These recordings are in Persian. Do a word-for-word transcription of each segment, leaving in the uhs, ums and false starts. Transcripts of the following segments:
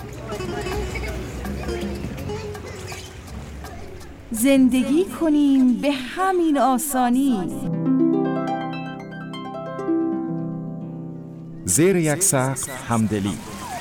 زندگی کنیم به همین آسانی. زیر یک سقف همدلی.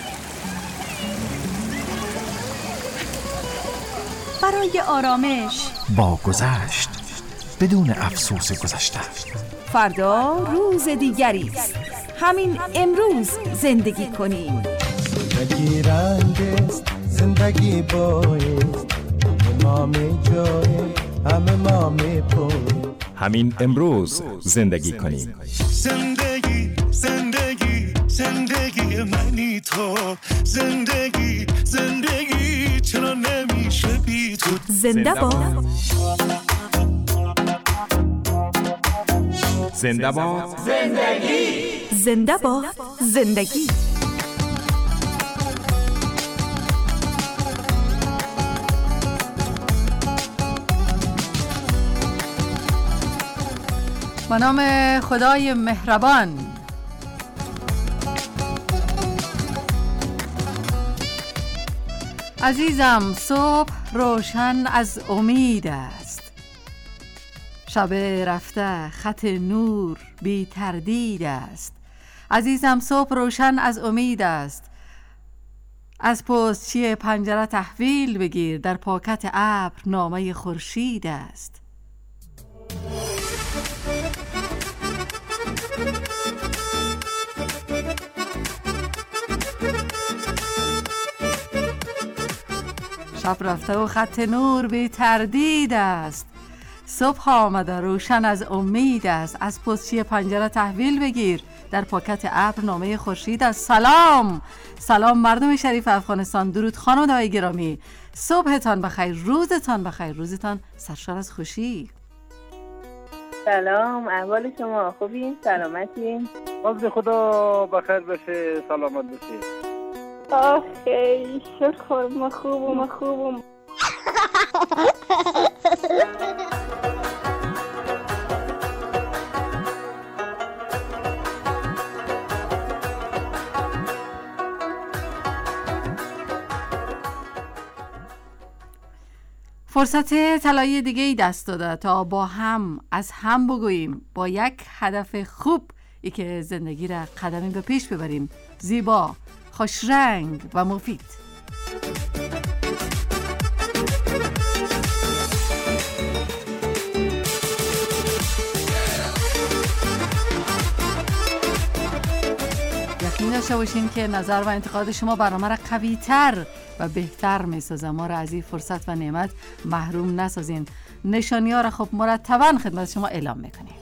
برای آرامش با گذشت بدون افسوس گذشته. فردا روز دیگری است. همین امروز زندگی کنیم. زندگی رنگ است، زندگی بایست، همه می جای همه ما می پوی. همین امروز زندگی کنیم. زندگی زندگی زندگی منی تو، زندگی زندگی چرا نمیشه بی تو. زنده باد زنده باد زندگی، زنده باد زندگی. به نام خدای مهربان. عزیزم صبح روشن از امید است، شب رفته خط نور بی تردید است. عزیزم صبح روشن از امید است، از پستچی پنجره تحویل بگیر، در پاکت ابر نامه خورشید است. شب رفته و خط نور بی تردید است، صبح آمده روشن از امید است، از پستچی پنجره تحویل بگیر، در پاکت ابر نامه خورشید است. سلام سلام مردم شریف افغانستان، درود خانواده‌های گرامی، صبحتان بخیر، روزتان بخیر، روزتان سرشار از خوشی. سلام، احوال شما خوبین؟ سلامتین؟ از خدا بخیر بشه، سلامت بشه. آخه شکر، ما خوبم ما خوبم. فرصت طلایی دیگه ای دست داده تا با هم از هم بگوییم، با یک هدف خوب ای که زندگی را قدمی به پیش ببریم، زیبا، خوش رنگ و مفید. یقین داشته باشین که نظر و انتقاد شما برنامه را قوی تر و بهتر می سازه. ما را از این فرصت و نعمت محروم نسازین. نشانی ها را خب مرتبا خدمت شما اعلام میکنیم.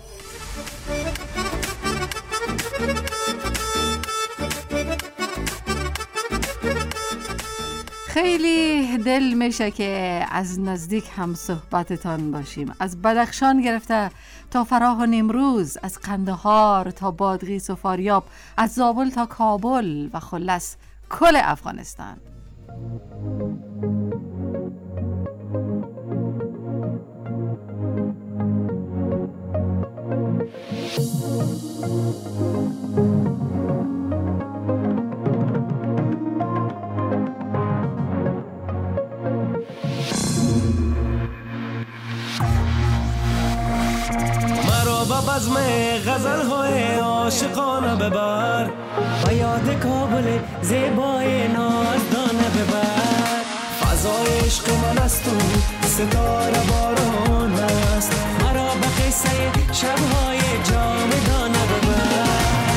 خیلی دل میشه که از نزدیک هم صحبتتان باشیم، از بدخشان گرفته تا فراه و نیمروز، از قندهار تا بادغیس و فاریاب، از زابل تا کابل و خلاص کل افغانستان. بزم غزل های عاشقانه ببر، و یاد کابل زیبای نازدانه ببر. فضای عشق من است و ستاره باران است، مرا به قصه شبهای جاودانه ببر.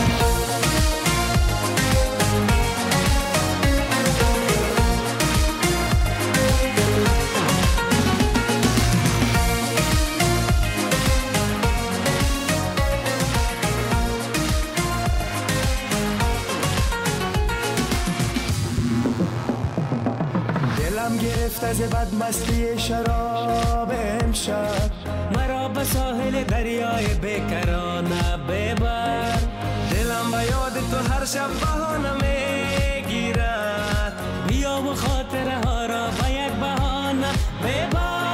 گرفت از بد مستی شراب امشب، مرا به ساحل دریای بیکرانه ببر. دلم به یاد تو هر شب بهانه میگیرد، بیا و خاطره ها را به یک بهانه ببر.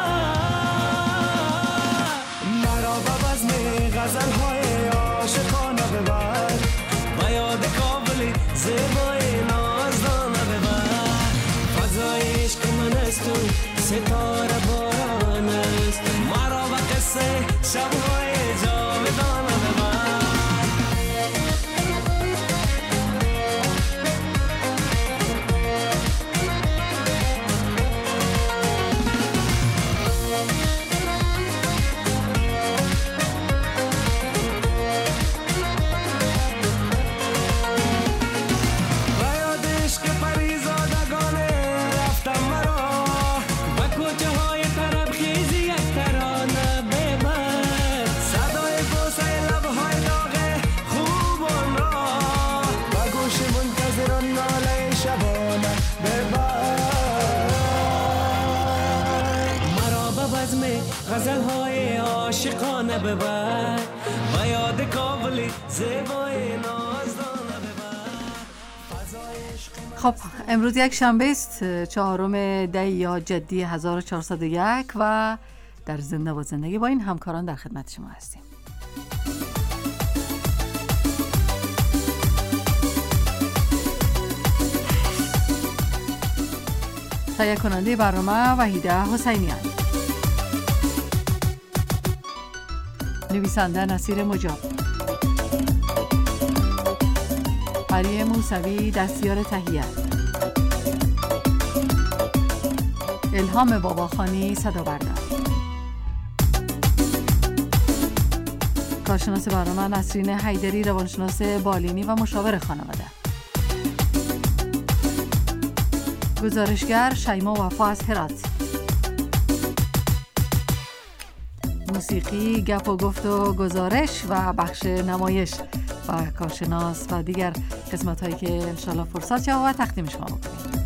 مرا به بزم غزل های عاشقانه ببر، به یاد کابل زیبای نازدانه ببر. شب‌های جاودانه ببر. غزل‌های عاشقانه ببر و یاد کابلی زیبای نازدانه ببر. خب امروز یک شنبه است، چهارم دی یا جدی هزار و چهارصد و یک و در زنده و زندگی با این همکاران در خدمت شما هستیم. تهیه کننده برنامه وحیده حسینیان، نویسنده نصیر مجاب، علی موسوی دستیار تهیه، الهام باباخانی صدا بردار. کارشناس برنامه نسرین حیدری، روانشناس بالینی و مشاور خانواده. گزارشگر شیما وفا از هرات. موسیقی، گپ و گفت و گزارش و بخش نمایش و کارشناس و دیگر قسمت هایی که انشالله فرصت شد و تقدیم شما بکنیم.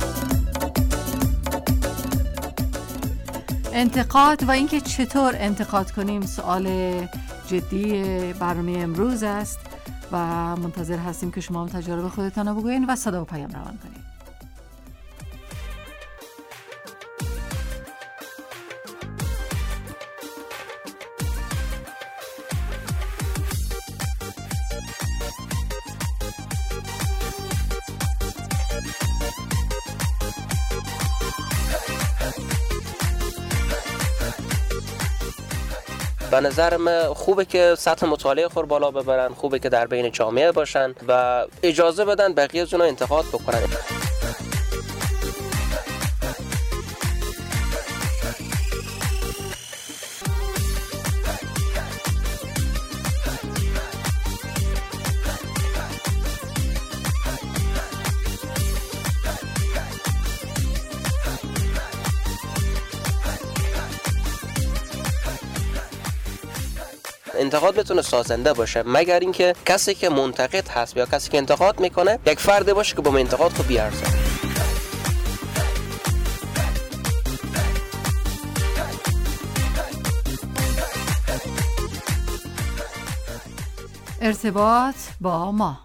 انتقاد و اینکه چطور انتقاد کنیم سوال جدی برنامه امروز است و منتظر هستیم که شما هم تجربه خودتان رو بگوین و صدا و پیام روان کنید. به نظرم خوبه که سطح مطالعه خود بالا ببرن، خوبه که در بین جامعه باشن و اجازه بدن بقیه از اونها انتقاد بکنن. انتقاد بتونه سازنده باشه، مگر اینکه کسی که منتقد هست یا کسی که انتقاد میکنه یک فرد باشه که با انتقاد خود بیارزه. ارتباط با ما.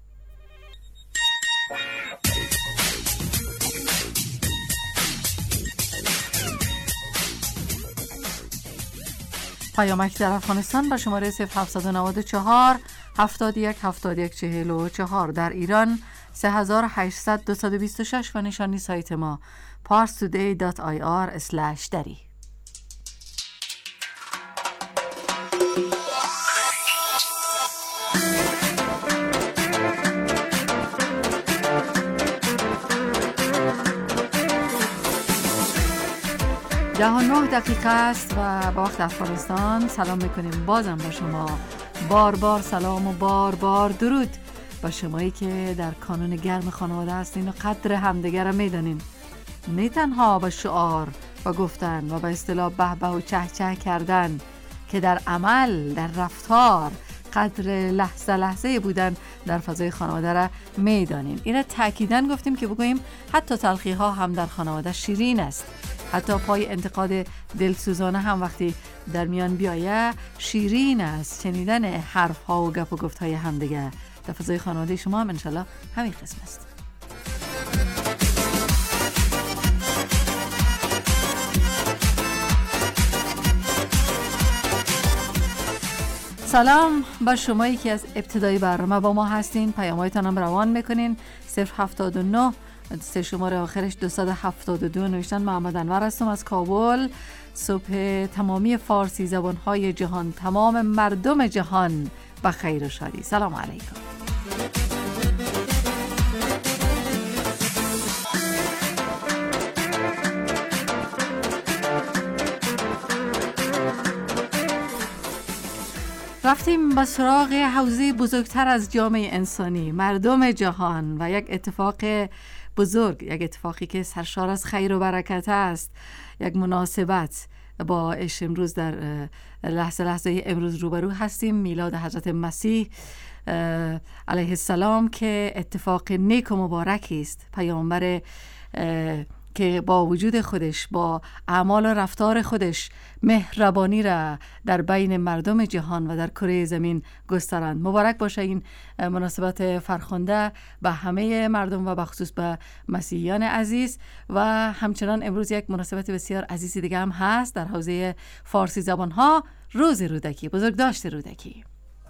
پیامک در افغانستان با شماره صفر هفت نه چهار هفتاد و یک هفتاد و یک چهل و چهار، در ایران سه هزار و هشتصد دویست و بیست و شش و نشانی سایت ما پارس تودی دات آی آر اسلش دری. ده و نه دقیقه است و با وقت افغانستان سلام میکنیم بازم با شما. بار بار سلام و بار بار درود با شمایی که در کانون گرم خانواده هستین و قدر همدیگر را میدانین، نه تنها با شعار و گفتن و با اصطلاح به به و چه چه کردن، که در عمل، در رفتار قدر لحظه لحظه بودن در فضای خانواده را میدانین. این را تأکیداً گفتیم که بگوییم حتی تلخی ها هم در خانواده شیرین است، حتی پای انتقاد دلسوزانه هم وقتی در میان بیایه شیرین است. شنیدن حرف ها و گپ و گفت های هم دیگه در فضای خانواده شما هم انشالله همین قسم است. سلام با شمایی که از ابتدای برنامه با ما هستین. پیام‌هایتان هم روان میکنین. صفر هفتاد و نه سه شماره آخرش دویست و هفتاد و دو نوشتن محمد انور هستم از کابل. صبح تمامی فارسی زبانهای جهان، تمام مردم جهان و خیر و شادی. سلام علیکم. رفتیم به سراغ حوزه بزرگتر از جامعه انسانی، مردم جهان و یک اتفاق بزرگ، یک اتفاقی که سرشار از خیر و برکت است، یک مناسبت با اش. امروز در لحظه لحظه امروز روبرو هستیم، میلاد حضرت مسیح علیه السلام که اتفاق نیک و مبارکی است. پیامبر که با وجود خودش، با اعمال و رفتار خودش مهربانی را در بین مردم جهان و در کره زمین گسترند. مبارک باشه این مناسبت فرخنده به همه مردم و بخصوص به مسیحیان عزیز. و همچنان امروز یک مناسبت بسیار عزیزی دیگه هم هست در حوزه فارسی زبانها، روز رودکی، بزرگداشت رودکی.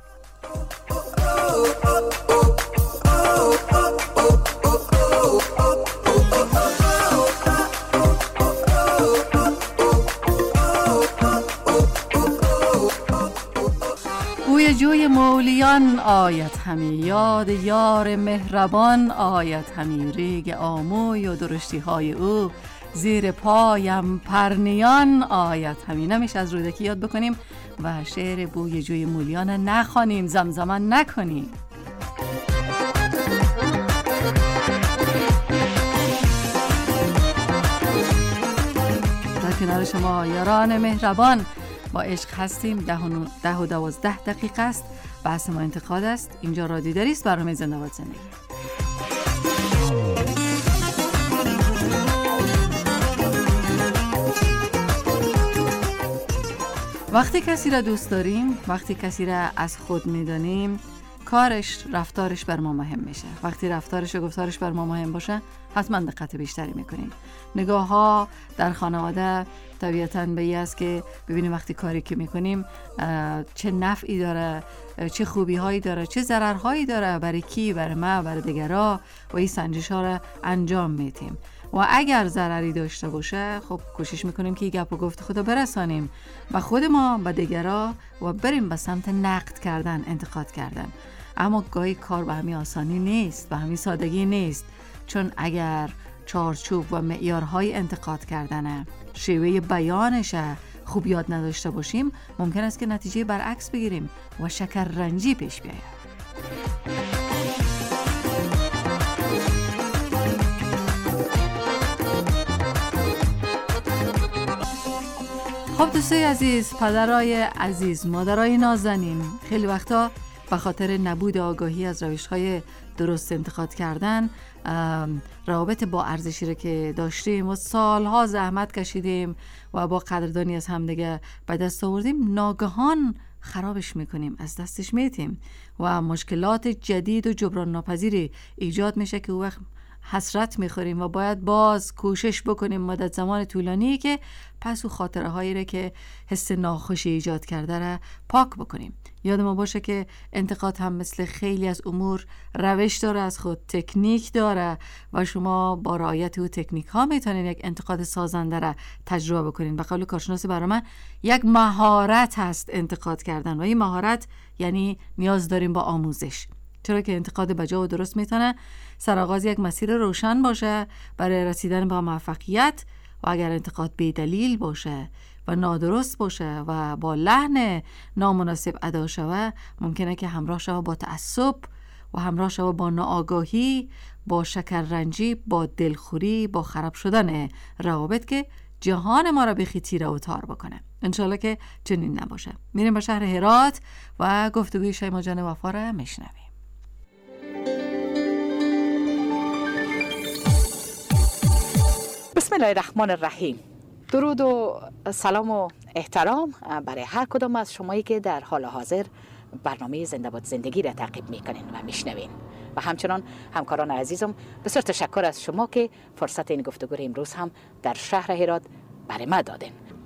بوی جوی مولیان آید همی، یاد یار مهربان آید همی، ریگ آموی و درشتی های او زیر پایم پرنیان آید همی. نمیشه از رودکی یاد بکنیم و شعر بوی جوی مولیان نخوانیم، زمزمه نکنیم. در کنار شما یاران مهربان با عشق هستیم. ده و, ده و دوازده دقیقه است. بحث ما انتقاد است. اینجا رادیو دری است، برنامه زنده باد زندگی. وقتی کسی را دوست داریم، وقتی کسی را از خود میدانیم، کارش، رفتارش بر ما مهم میشه. وقتی رفتارش و گفتارش بر ما مهم باشه، حتما دقت بیشتری میکنیم. نگاه ها در خانواده طبیعتاً به این است که ببینیم وقتی کاری که میکنیم چه نفعی داره، چه خوبی هایی داره، چه ضرر هایی داره برای کی، برای ما، برای دیگرا، و این سنجش ها را انجام میدیم. و اگر ضرری داشته باشه، خب کوشش میکنیم که گپ و گفت خدا برسانیم و خود ما به دیگرا و بریم به سمت نقد کردن، انتقاد کردن. اما گاهی کار به همین آسانی نیست، به همین سادگی نیست، چون اگر چارچوب و معیارهای انتقاد کردن، شیوه بیانش خوب یاد نداشته باشیم، ممکن است که نتیجه برعکس بگیریم و شکر رنجی پیش بیاید. خب دوستای عزیز، پدرای عزیز، مادرای نازنین، خیلی وقتا به خاطر نبود آگاهی از روش‌های درست انتقاد کردن، روابط با ارزشی رو که داشتیم و سالها زحمت کشیدیم و با قدردانی از همدیگه به دست آوردیم، ناگهان خرابش میکنیم، از دستش میتیم و مشکلات جدید و جبران ناپذیری ایجاد میشه که او وقت حسرت میخوریم و باید باز کوشش بکنیم مدت زمان طولانی که پس او خاطره هایی را که حس ناخوشی ایجاد کرده را پاک بکنیم. یاد ما باشه که انتقاد هم مثل خیلی از امور روش داره، از خود تکنیک داره و شما با رعایت او تکنیک ها میتونین یک انتقاد سازنده را تجربه بکنین. به قول کارشناس برای من یک مهارت هست انتقاد کردن و این مهارت یعنی نیاز داریم با آموزش، چرا که انتقاد بجا و درست میتونه سرآغاز یک مسیر روشن باشه برای رسیدن به موفقیت، و اگر انتقاد بی دلیل باشه و نادرست باشه و با لحن نامناسب ادا شوه، ممکنه که همراه شوه با تعصب و همراه شوه با ناآگاهی، با شکررنجی، با دلخوری، با خراب شدن روابط که جهان ما را بخی تیره و تار بکنه. انشالله که چنین نباشه. میریم به شهر هرات و گفتگوی شیما جان وفا را میشنویم. بسم الله الرحمن الرحیم. درود و سلام و احترام برای هر کدام از شمایی که در حال حاضر برنامه زنده باد زندگی را تعقیب میکنین و میشنوین، و همچنان همکاران عزیزم بسیار تشکر از شما که فرصت این گفتگو امروز هم در شهر هرات برای ما دادین.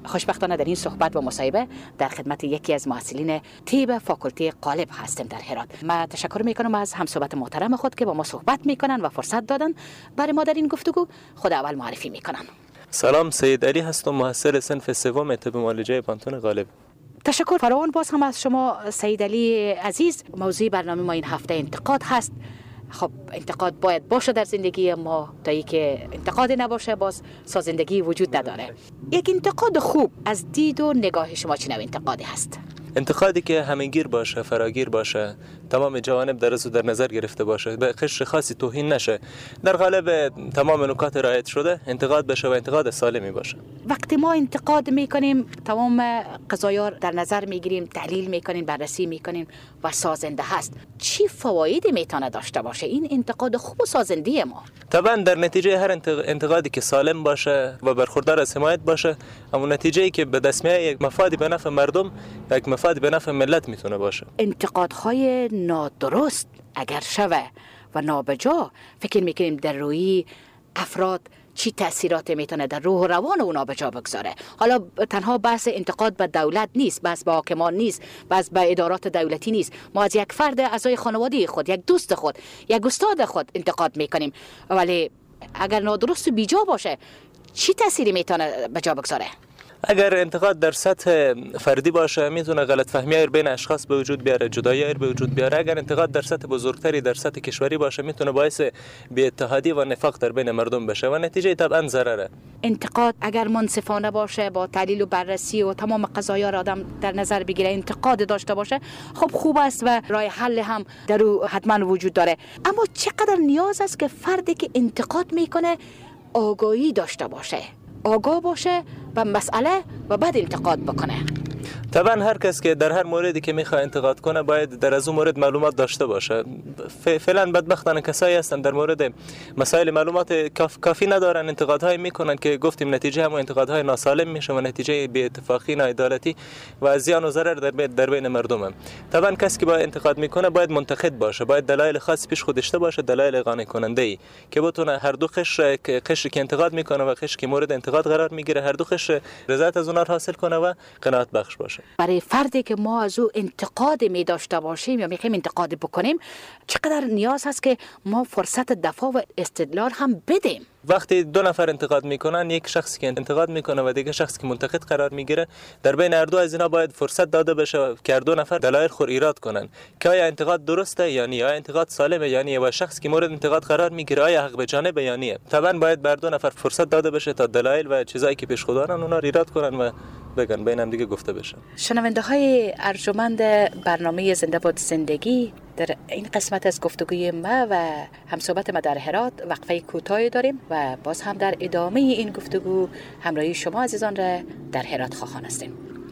خوشبختانه در این صحبت و مصاحبه در خدمت یکی از محصلین طب فاکولته قالب هستم در هرات. من تشکر میکنم از همصحبت محترم خود که با ما صحبت میکنن و فرصت دادن برای ما در این گفتگو. خود اول معرفی میکنن. سلام، سید علی هستم، محصل صنف سوم طب معالجه پانتون قالب. تشکر فراوان باز هم از شما سید علی عزیز. موضوع برنامه ما این هفته انتقاد هست. خب انتقاد باید باشه در زندگی ما، تا ای که انتقاد نباشه باز سازندگی وجود نداره. یک انتقاد خوب از دید و نگاه شما چه نوع انتقادی هست؟ انتقادی که همه‌گیر باشه، فراگیر باشه، تمام جوانب در از در نظر گرفته باشه، به قشر خاصی توهین نشه، در قالب تمام نکات رعایت شده انتقاد بشه و انتقاد سالمی باشه. وقتی ما انتقاد میکنیم تمام قضایا در نظر میگیریم، تحلیل میکنیم، بررسی میکنیم و سازنده هست. چی فوایدی میتونه داشته باشه این انتقاد خوب و سازنده ما؟ طبعا در نتیجه هر انتقادی که سالم باشه و برخوردار از حمایت باشه، اما نتیجه‌ای که به دست میاد یک مفادی به نفع مردم، یک مفاد به نفع ملت میتونه باشه. انتقادهای نادرست اگر شوه و نابجا، فکر میکنیم در روی افراد چی تأثیرات میتونه در روح و روان اونا به جا بگذاره. حالا تنها بحث انتقاد به دولت نیست، بحث به حاکمان نیست، بحث به ادارات دولتی نیست. ما از یک فرد اعضای خانواده خود، یک دوست خود، یک استاد خود انتقاد میکنیم، ولی اگر نادرست و بیجا باشه چی تأثیری میتونه به جا بگذاره؟ اگر انتقاد در سطح فردی باشه میتونه غلط فهمی‌های بین اشخاص به وجود بیاره، جدایی‌ها به وجود بیاره. اگر انتقاد در سطح بزرگتری در سطح کشوری باشه میتونه باعث بی‌اتحادی و نفاق در بین مردم بشه و نتیجه طبعا ضرره. انتقاد اگر منصفانه باشه، با تحلیل و بررسی و تمام قضایا را آدم در نظر بگیره، انتقاد داشته باشه، خب خوب است و راه حل هم در او حتما وجود داره. اما چقدر نیاز است که فردی که انتقاد میکنه آگاهی داشته باشه، آگاه باشه و مسئله و بعد انتقاد بکنه. طبعا هر کس که در هر موردی که میخواد انتقاد کنه باید در از اون مورد معلومات داشته باشه. فعلا بدبختانه کسایی هستن در مورد مسائل معلومات کاف، کافی ندارن، انتقادهای میکنن که گفتیم نتیجه هم انتقادهای ناسالم میشه و نتیجه بی اتفاقی، ناعدالتی و زیان و ضرر در بین در بین مردم هم. طبعا کسی که با انتقاد میکنه باید منتقد باشه، باید دلایل خاص پیش خودش داشته باشه، دلایل قانع کننده ای که بتونه هر دو قشر قشری که انتقاد میکنه و قشری که مورد انتقاد قرار میگیره هر دو قشر رضایت از اونها حاصل کنه و قناعت بخش باشه. برای فردی که ما از او انتقاد می داشته باشیم یا میخوایم انتقاد بکنیم چقدر نیاز هست که ما فرصت دفاع و استدلال هم بدیم. وقتی دو نفر انتقاد میکنن، یک شخصی که انتقاد میکنه و دیگه شخصی که منتقد قرار میگیره، در بین هر دو از اینا باید فرصت داده بشه که هر دو نفر دلایل خود ایراد کنن که آیا انتقاد درسته یا نه، آیا انتقاد سالمه یا نه، و شخصی که مورد انتقاد قرار میگیره آیا حق به جانبه یا نه. طبعا باید بر دو نفر فرصت داده بشه تا دلایل و چیزایی که پیش خود دارن اونا ایراد کنن و بگن، بین هم دیگه گفته بشه. شنونده های ارجمند برنامه زنده باد زندگی، در این قسمت از گفتگوی ما و همصحبت ما در هرات وقفه کوتاهی داریم و باز هم در ادامه این گفتگو همراهی شما عزیزان را در هرات خواهان هستیم.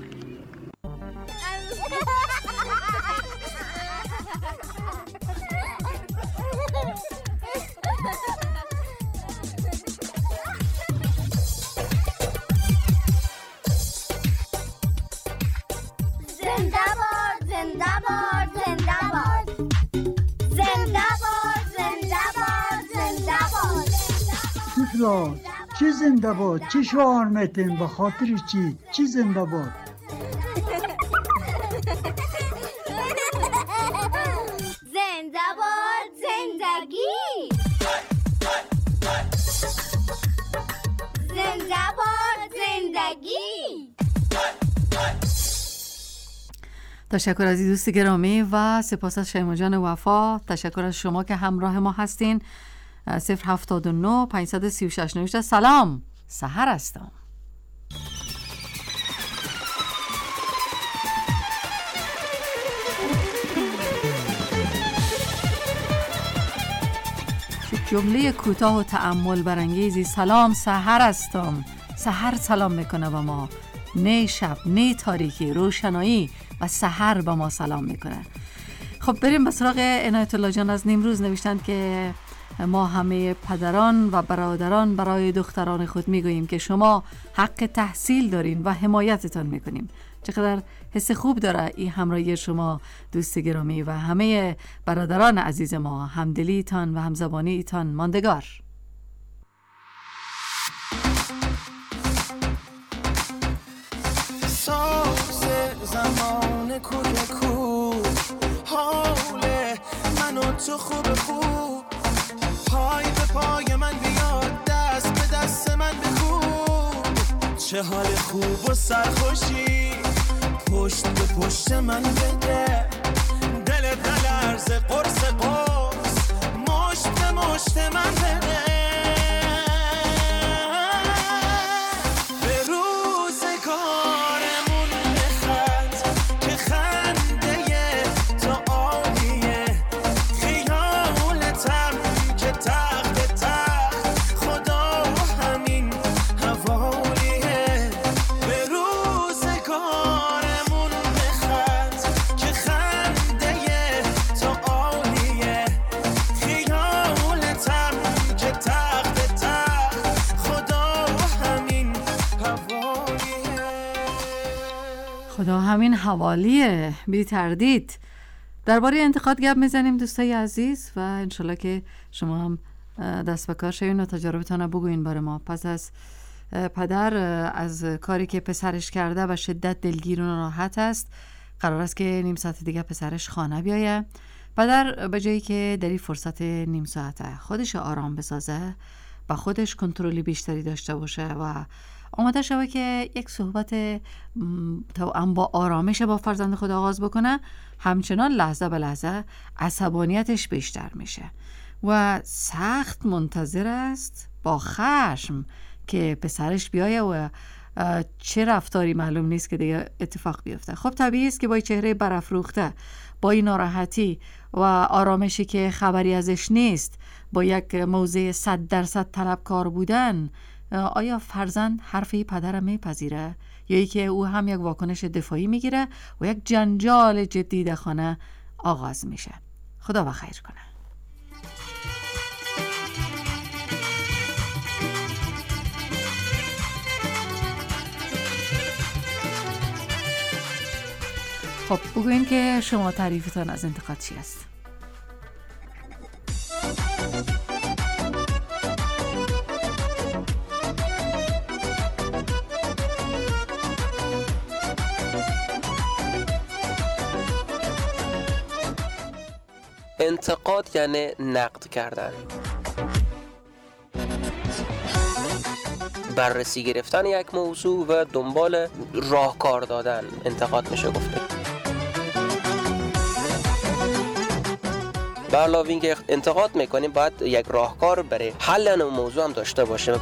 چی زنده باد؟ چی شعار میتین؟ به خاطر چی؟ چی زنده باد؟ زنده باد زندگی، زنده باد زندگی. تشکر از دوست گرامی و سپاس از شیما جان وفا. تشکر از شما که همراه ما هستین. صفر هفتاد و نه پانصد و سی و شش نوشته سلام، سحر هستم. جمله کوتاه و تأمل برانگیزی. سلام، سحر هستم. سحر سلام میکنه به ما، نه شب، نه تاریکی، روشنایی و سحر به ما سلام میکنه. خب بریم به سراغ عنایت الله جان از نیمروز. نوشتند که ما همه پدران و برادران برای دختران خود میگوییم که شما حق تحصیل دارین و حمایتتان میکنیم. چقدر حس خوب داره این همراهی شما دوست گرامی و همه برادران عزیز ما. همدلیتان و همزبانیتان ماندگار. رکو رکو حاله من و تو خوب خوب پای به پای من بیاد دست به دست من بخوب چه حال خوب و سرخوشی پشت به پشت من بده دل دلرز قرص قرص مشت به مشت من بده به روزگارمون بخند که خنده تو عالیه خیالتم که تخت تخت خدا همین حوالیه به روزگارمون بخند که خنده تو عالیه خیالتم که تخت تخت خدا همین حوالیه خدا همین حوالیه. بی تردید درباره انتقاد گپ میزنیم دوستای عزیز و انشالله که شما هم دست به کار شوین و تجاربتان بگوین باره ما. پس از پدر از کاری که پسرش کرده و شدت دلگیر و ناراحت است، قرار است که نیم ساعت دیگه پسرش خانه بیایه. پدر به جایی که در این فرصت نیم ساعته خودش آرام بسازه و خودش کنترلی بیشتری داشته باشه و آماده شوه که یک صحبت توأم با آرامش با فرزند خود آغاز بکنه، همچنان لحظه به لحظه عصبانیتش بیشتر میشه و سخت منتظر است با خشم که پسرش بیایه و چه رفتاری معلوم نیست که دیگه اتفاق بیفته. خب طبیعی است که با چهره برافروخته، با این ناراحتی و آرامشی که خبری ازش نیست، با یک موضع صد درصد طلبکار بودن، آیا فرزند حرفی پدر میپذیره یا ای که او هم یک واکنش دفاعی میگیره و یک جنجال جدی در خانه آغاز میشه؟ خدا بخیر کنه. خب بگوین که شما تعریفتان از انتقاد چی است؟ انتقاد یعنی نقد کردن، بررسی گرفتن یک موضوع و دنبال راهکار دادن انتقاد میشه گفته. به علاوه اینکه انتقاد میکنیم باید یک راهکار برای حل اون موضوع هم داشته باشه.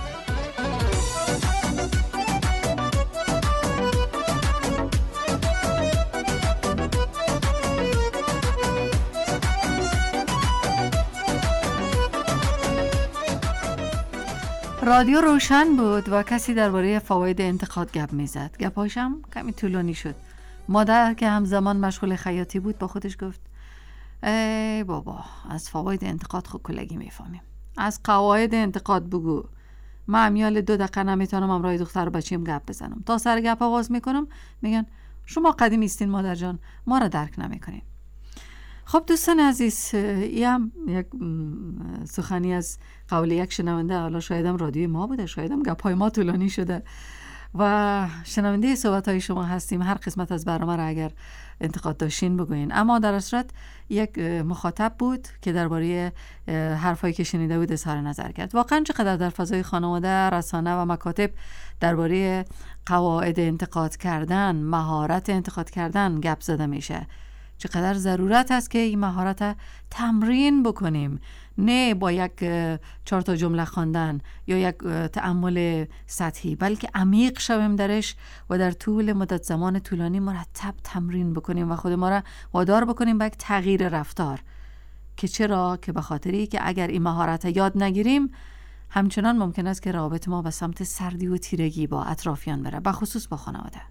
رادیو روشن بود و کسی درباره فواید انتقاد گپ میزد. گپاش هم کمی طولانی شد. مادر که همزمان مشغول خیاطی بود با خودش گفت ای بابا، از فواید انتقاد خود کلگی میفهمیم، از قواعد انتقاد بگو. من امیال دو دقیقه نمیتونم امرای دختر و بچیم گپ بزنم. تا سر گپ آواز میکنم میگن شما قدیم ایستین مادر جان، ما را درک نمیکنین. خب دوستان عزیز، این هم یک سخنی از قول یک شنونده، حالا شایدم رادیوی ما بوده، شایدم گپای ما طولانی شده و شنونده صحبت های شما هستیم. هر قسمت از برنامه را اگر انتقاد داشتین بگوین. اما در اصل یک مخاطب بود که درباره حرفایی که شنیده بود اظهار نظر کرد. واقعا چقدر در فضای خانواده، رسانه و مکاتب درباره قواعد انتقاد کردن، مهارت انتقاد کردن گپ زده میشه. چقدر ضرورت است که این مهارت تمرین بکنیم، نه با یک چهار تا جمله خواندن یا یک تأمل سطحی، بلکه عمیق شویم درش و در طول مدت زمان طولانی مرتب تمرین بکنیم و خود ما را وادار بکنیم به یک تغییر رفتار. که چرا؟ که به خاطری که اگر این مهارت یاد نگیریم همچنان ممکن است که رابط ما به سمت سردی و تیرگی با اطرافیان بره، به خصوص با خانواده.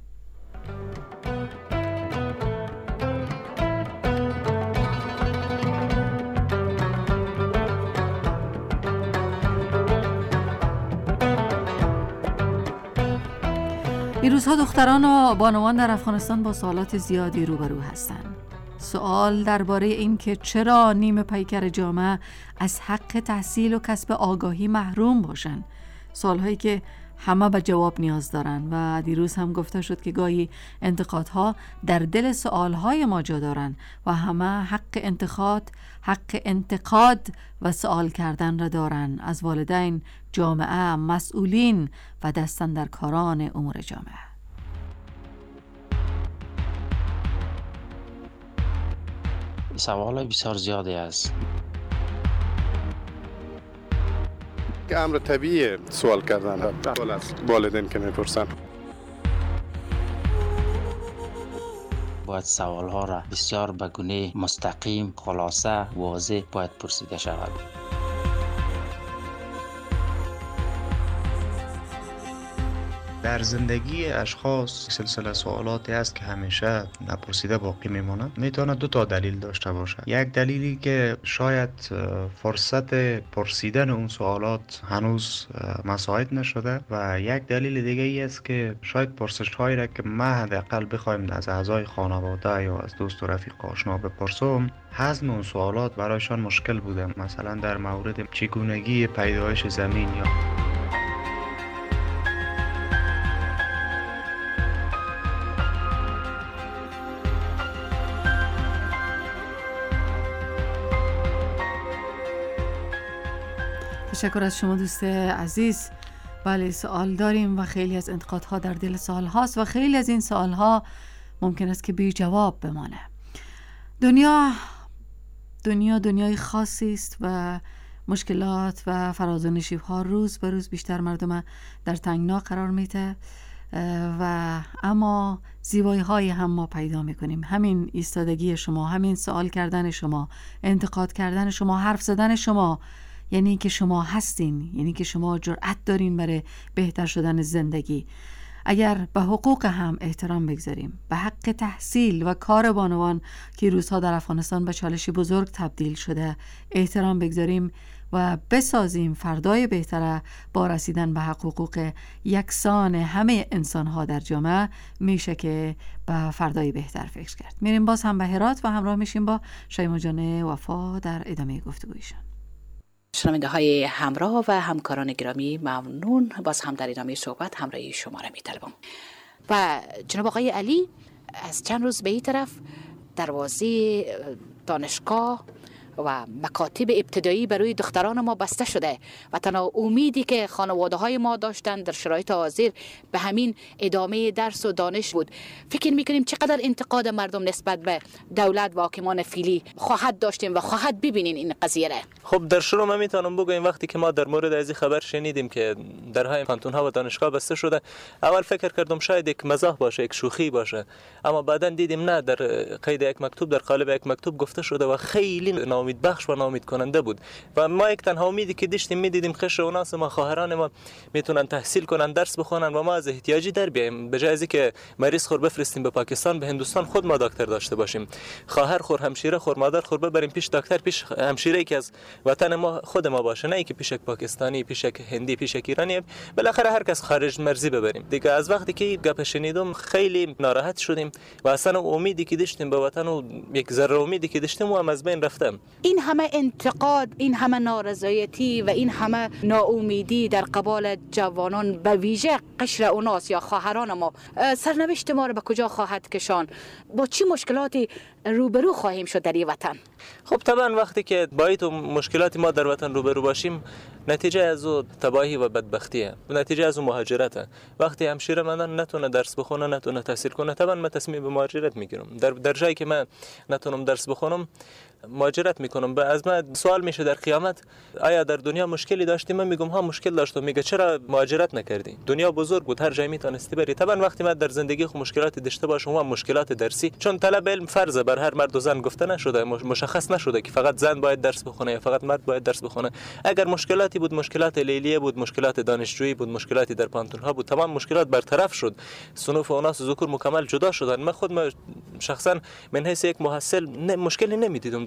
این روزها دختران و بانوان در افغانستان با سوالات زیادی روبرو هستند. سوال درباره این که چرا نیمه پیکر جامعه از حق تحصیل و کسب آگاهی محروم باشند. سوالهایی که همه به جواب نیاز دارن و دیروز هم گفته شد که گاهی انتقادها در دل سوالهای ما جا دارن و همه حق انتقاد حق انتقاد و سوال کردن را دارن، از والدین، جامعه، مسئولین و دستاندرکاران امور جامعه. سوال بسیار زیادی است. امر طبیعی سوال کردن از والدین که میپرسن. باید سوال ها را بسیار به گونه مستقیم، خلاصه، واضح باید پرسیده شود. در زندگی اشخاص سلسله سوالاتی است که همیشه نپرسیده باقی میماند. میتونه دو تا دلیل داشته باشد. یک دلیلی که شاید فرصت پرسیدن اون سوالات هنوز مساعد نشده و یک دلیل دیگه ای است که شاید پرسش هایی را که ما حداقل بخوایم از اعضای خانواده یا از دوست و رفیق آشنا بپرسم، هضم اون سوالات برایشان مشکل بوده. مثلا در مورد چگونگی پیدایش زمین یا تشکر از شما دوست عزیز. بله، سوال داریم و خیلی از انتقادها در دل سوال هاست و خیلی از این سوال ها ممکن است که بی جواب بمانه. دنیا دنیا دنیای خاصی است و مشکلات و فراز و نشیب ها روز به روز بیشتر مردم در تنگنا قرار میده و اما زیبایی های هم ما پیدا میکنیم. همین ایستادگی شما، همین سوال کردن شما، انتقاد کردن شما، حرف زدن شما، یعنی که شما هستین، یعنی که شما جرأت دارین برای بهتر شدن زندگی. اگر به حقوق هم احترام بگذاریم، به حق تحصیل و کار بانوان که روزها در افغانستان به چالشی بزرگ تبدیل شده احترام بگذاریم و بسازیم فردای بهتره با رسیدن به حقوق یکسان همه انسانها در جامعه، میشه که به فردای بهتر فکر کرد. میریم باز هم به هرات و همراه میشیم با شیما جان وفا در ادامه گفتگویشان. شنونده های همراه و همکاران گرامی، ممنون. باز هم در ادامه صحبت همراهی شما را می‌طلبم. و جناب آقای علی، از چند روز به این طرف دروازه دانشگاه و مکاتب ابتدایی برای دختران ما بسته شده و تنها امیدی که خانواده های ما داشتن در شرایط حاضر به همین ادامه درس و دانش بود. فکر میکنیم چقدر انتقاد مردم نسبت به دولت و حاکمان فعلی خواهد داشتیم و خواهد ببینین این قضیه را. خب در شروع ما میتونم بگم وقتی که ما در مورد از این خبر شنیدیم که درهای کانتون ها و دانشگاه بسته شده، اول فکر کردم شاید یک مزاح باشه، یک شوخی باشه، اما بعداً دیدیم نه، در قید یک مکتوب، در قالب یک مکتوب گفته شده و خیلی ناامید بخش و ناامید کننده بود. و ما یک تنها امیدی که داشتیم میدیدیم خش و ناس ما، خواهران ما میتونن تحصیل کنن، درس بخونن و ما از احتیاجی در بیایم. به جای از اینکه مریض خور بفرستیم به پاکستان، به هندوستان، خود ما دکتر داشته باشیم. خواهر خور، همشیره خور، مادر خور ببریم پیش دکتر، پیش همشیره که از وطن ما خود ما باشه، نه اینکه پیش یک پاکستانی، پیش یک هندی، پیش یک ایرانی، بالاخره هر کس خارج مرزی ببریم. دیگه از وقتی که گپ شنیدم خیلی ناراحت شدیم و اصلا امیدی که داشتیم به وطن و یک ذره امیدی که داشتیم و هم از بین رفتم. این همه انتقاد، این همه نارضایتی و این همه ناامیدی در قبال جوانان، به ویژه قشر اوناس یا خواهران ما، سرنوشت ما رو به کجا خواهد کشان؟ با چی مشکلاتی روبرو خواهیم شد در این وطن؟ خب طبعا وقتی که با این مشکلات ما در وطن روبرو باشیم، نتیجه از او تباهی و بدبختیه، نتیجه از او مهاجرته. وقتی همشیره من نتونه درس بخونه، نتونه تحصیل کنه، طبعا من تصمیم به مهاجرت میگیرم. در در جایی که من نتونم درس بخونم، مهاجرت میکنم. به از من سوال میشه در قیامت آیا در دنیا مشکلی داشتی؟ من میگم ها مشکل داشتم. میگه چرا مهاجرت نکردی؟ دنیا بزرگ بود، هر جایی میتونستی بری. طبعا وقتی من در زندگی خو مشکلات داشته باشم و مشکلات درسی، چون طلب علم فرض بر هر مرد و زن گفته نشده، مشخص نشده که فقط زن باید درس بخونه یا فقط مرد باید درس بخونه. اگر مشکلاتی بود، مشکلات لیلیه بود، مشکلات دانشجویی بود، مشکلاتی در پانتون ها بود، تمام مشکلات برطرف شد. صنوف اوناس ذکور مکمل جدا شدن. من خود من شخصا من حیث یک محصل مشکلی نمیدیدم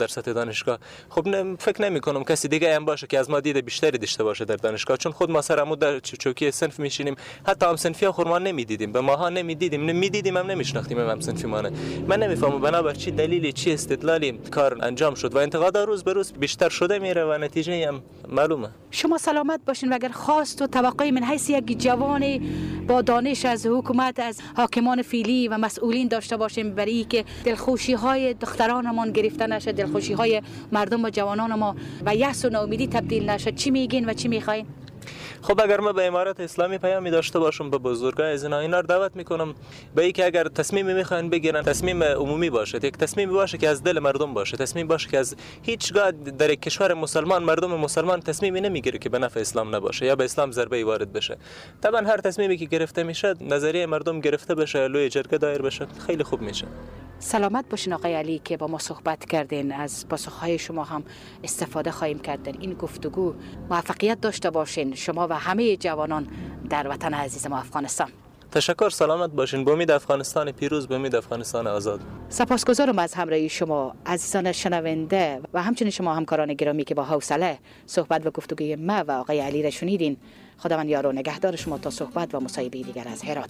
در سطح دانشگاه. خب نم فکر نمی کنم کسی دیگه هم باشه که از ما دید بیشتری داشته باشه در دانشگاه، چون خود ما سرمون در چوکی صنف میشینیم، حتی هم صنفی ها خورمان نمیدیدیم، به ماها نمیدیدیم، نمیدیدیم هم نمیشناختیم هم صنفی مانه. من نمیفهمم بنابر چی دلیلی چی استدلالی کار انجام شد و انتقاد روز به روز بیشتر شده میره و نتیجه هم معلومه. شما سلامت باشین و اگر خواست و توقعی من حیث یک جوان با دانش از حکومت، از حاکمان فعلی و مسئولین داشته باشیم برای که دلخوشی های دخترانمان گرفته نشه، دلخوشی های مردم و جوانان ما و یأس و ناامیدی تبدیل نشه، چی میگین و چی میخواین؟ خب اگر من به امارت اسلامی پیامی داشته باشم به بزرگای از اینا اینا رو دعوت میکنم به اینکه اگر تصمیمی میخواین بگیرن تصمیم عمومی باشه، یک تصمیمی باشه که از دل مردم باشه، تصمیم باشه که از هیچگاه در یک کشور مسلمان مردم مسلمان تصمیمی نمیگیره که به نفع اسلام نباشه یا به اسلام ضربه وارد بشه. طبعا هر تصمیمی که گرفته میشه نظریه مردم گرفته بشه، لوی جرگه دایر بشه، خیلی خوب میشه. سلامت باشین آقای علی که با ما صحبت کردین، از پاسخهای شما هم استفاده خواهیم کرد در این گفتگو. موفقیت داشته باشین شما و همه جوانان در وطن عزیز ما افغانستان. تشکر، سلامت باشین. با امید افغانستان پیروز، با امید افغانستان آزاد. سپاسگزارم از همراهی شما عزیزان شنونده و همچنین شما همکاران گرامی که با حوصله صحبت و گفتگوی ما و آقای علی را شنیدین. خداوند یار و نگهدار شما تا صحبت و مصاحبه دیگر از هرات.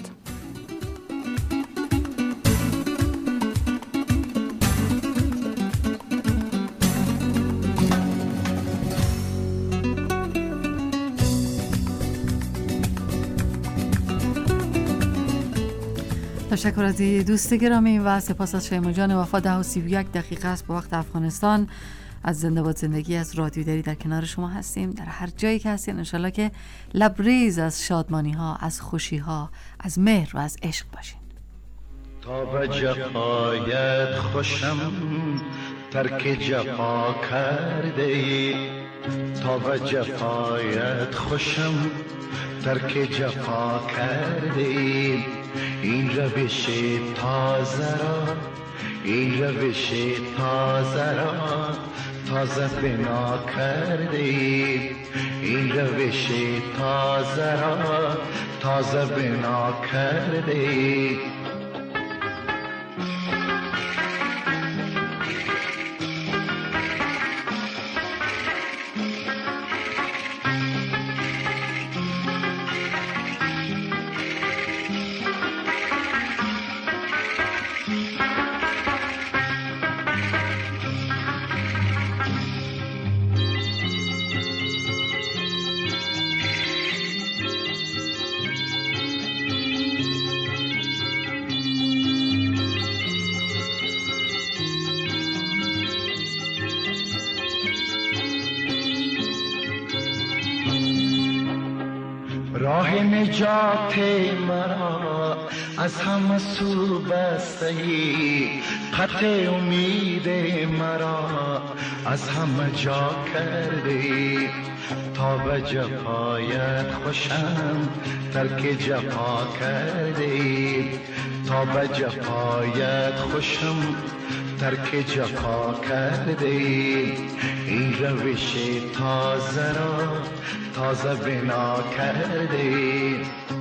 تشکر از دوست گرامی و سپاس از شیما جان وفا. ده و سی و یک دقیقه است به وقت افغانستان. از زنده باد زندگی، از رادیو دری در کنار شما هستیم. در هر جایی که هستین انشالله که لبریز از شادمانی ها، از خوشی ها، از مهر و از عشق باشین. تا به جفایت خوشم ترک جفا کرده ای، تا به جفایت خوشم ترک جفا کرده ای. این روش تازه را، این روش تازه را تازه بنا کرده ای. این روش تازه را تازه بنا کرده ای. راه نجات مرا از همه سو بسته ای، قطع امید مرا از همه جا کرده ای. تا به جفایت خوشم ترک جفا کرده ای. تا به جفایت خوشم ترک جفا کرده ای. این روش تازه را تازه بنا کرده ای.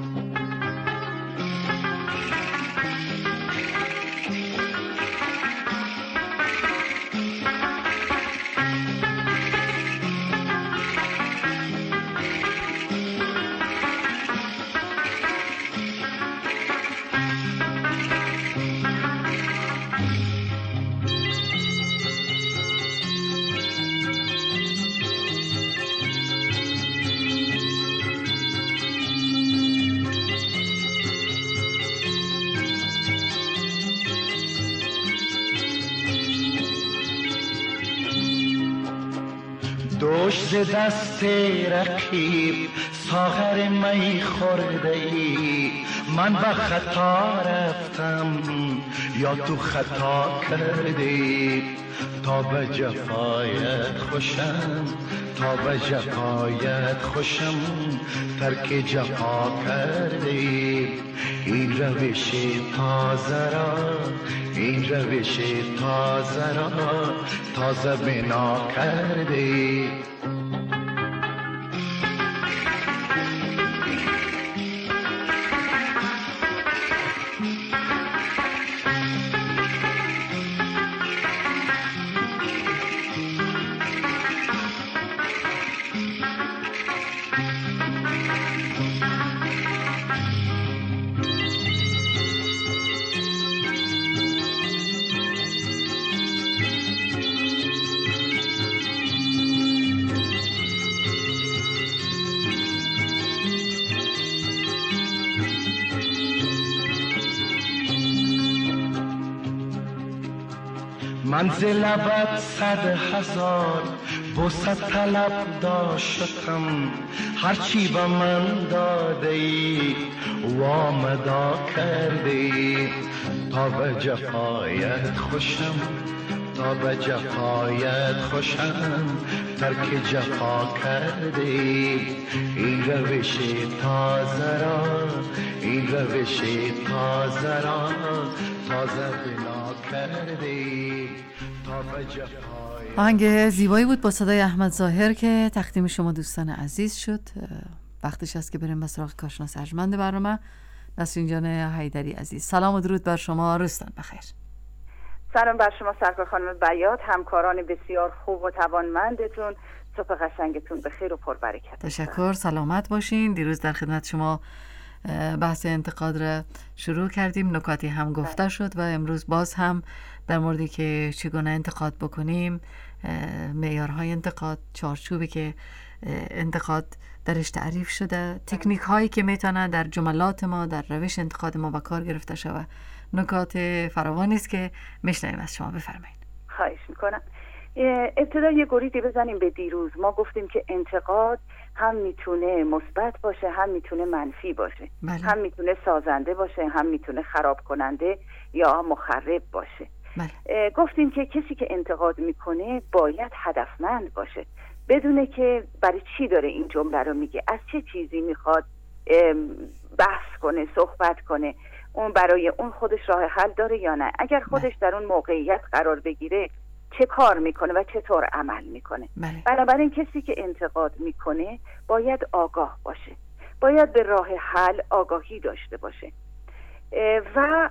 دوش ز دست رقیب ساغر می خورده ای. من به خطا رفتم یا تو خطا کردی. تا به جفایت خوشم، تا به جفایت خوشم ترک جفا کردی. این روش تازه را، این روش تازه را تازه بنا کردی. منزل لبت صد هزار بوسط طلب داشتم، هرچی به من داده ای وامدا کرده ای، تا به جفایت خوشم تا به جفایت خوشم، ترک جفا کرده ای، این روش تازه را این روش تازه را تازه بنا کرده ای، تا به جفایت. آهنگ زیبایی بود با صدای احمد ظاهر که تقدیم شما دوستان عزیز شد. وقتش است که بریم به سراغ کارشناس ارجمند برنامه، نسرین جان حیدری عزیز. سلام و درود بر شما، روزتان بخیر. سلام بر شما سرکار خانم بیات، همکاران بسیار خوب و توانمندتون، صبح قشنگتون بخیر و پربرکت. تشکر، سلامت باشین. دیروز در خدمت شما بحث انتقاد را شروع کردیم، نکاتی هم گفته شد و امروز باز هم در موردی که چگونه انتقاد بکنیم، معیارهای انتقاد، چارچوبی که انتقاد درش تعریف شده، تکنیک هایی که میتونه در جملات ما، در روش انتقاد ما به کار گرفته شود، نکات فراوانی است که میشنویم از شما. بفرمایید. خواهش میکنم. ابتدا یه گریزی بزنیم به دیروز. ما گفتیم که انتقاد هم میتونه مثبت باشه، هم میتونه منفی باشه، بله. هم میتونه سازنده باشه، هم میتونه خراب کننده یا مخرب باشه. بله. گفتیم که کسی که انتقاد میکنه باید هدفمند باشه، بدونه که برای چی داره این جمله رو میگه، از چه چیزی میخواد بحث کنه، صحبت کنه، اون برای اون خودش راه حل داره یا نه، اگر خودش در اون موقعیت قرار بگیره چه کار میکنه و چطور عمل میکنه. بله. بنابراین کسی که انتقاد میکنه باید آگاه باشه، باید به راه حل آگاهی داشته باشه و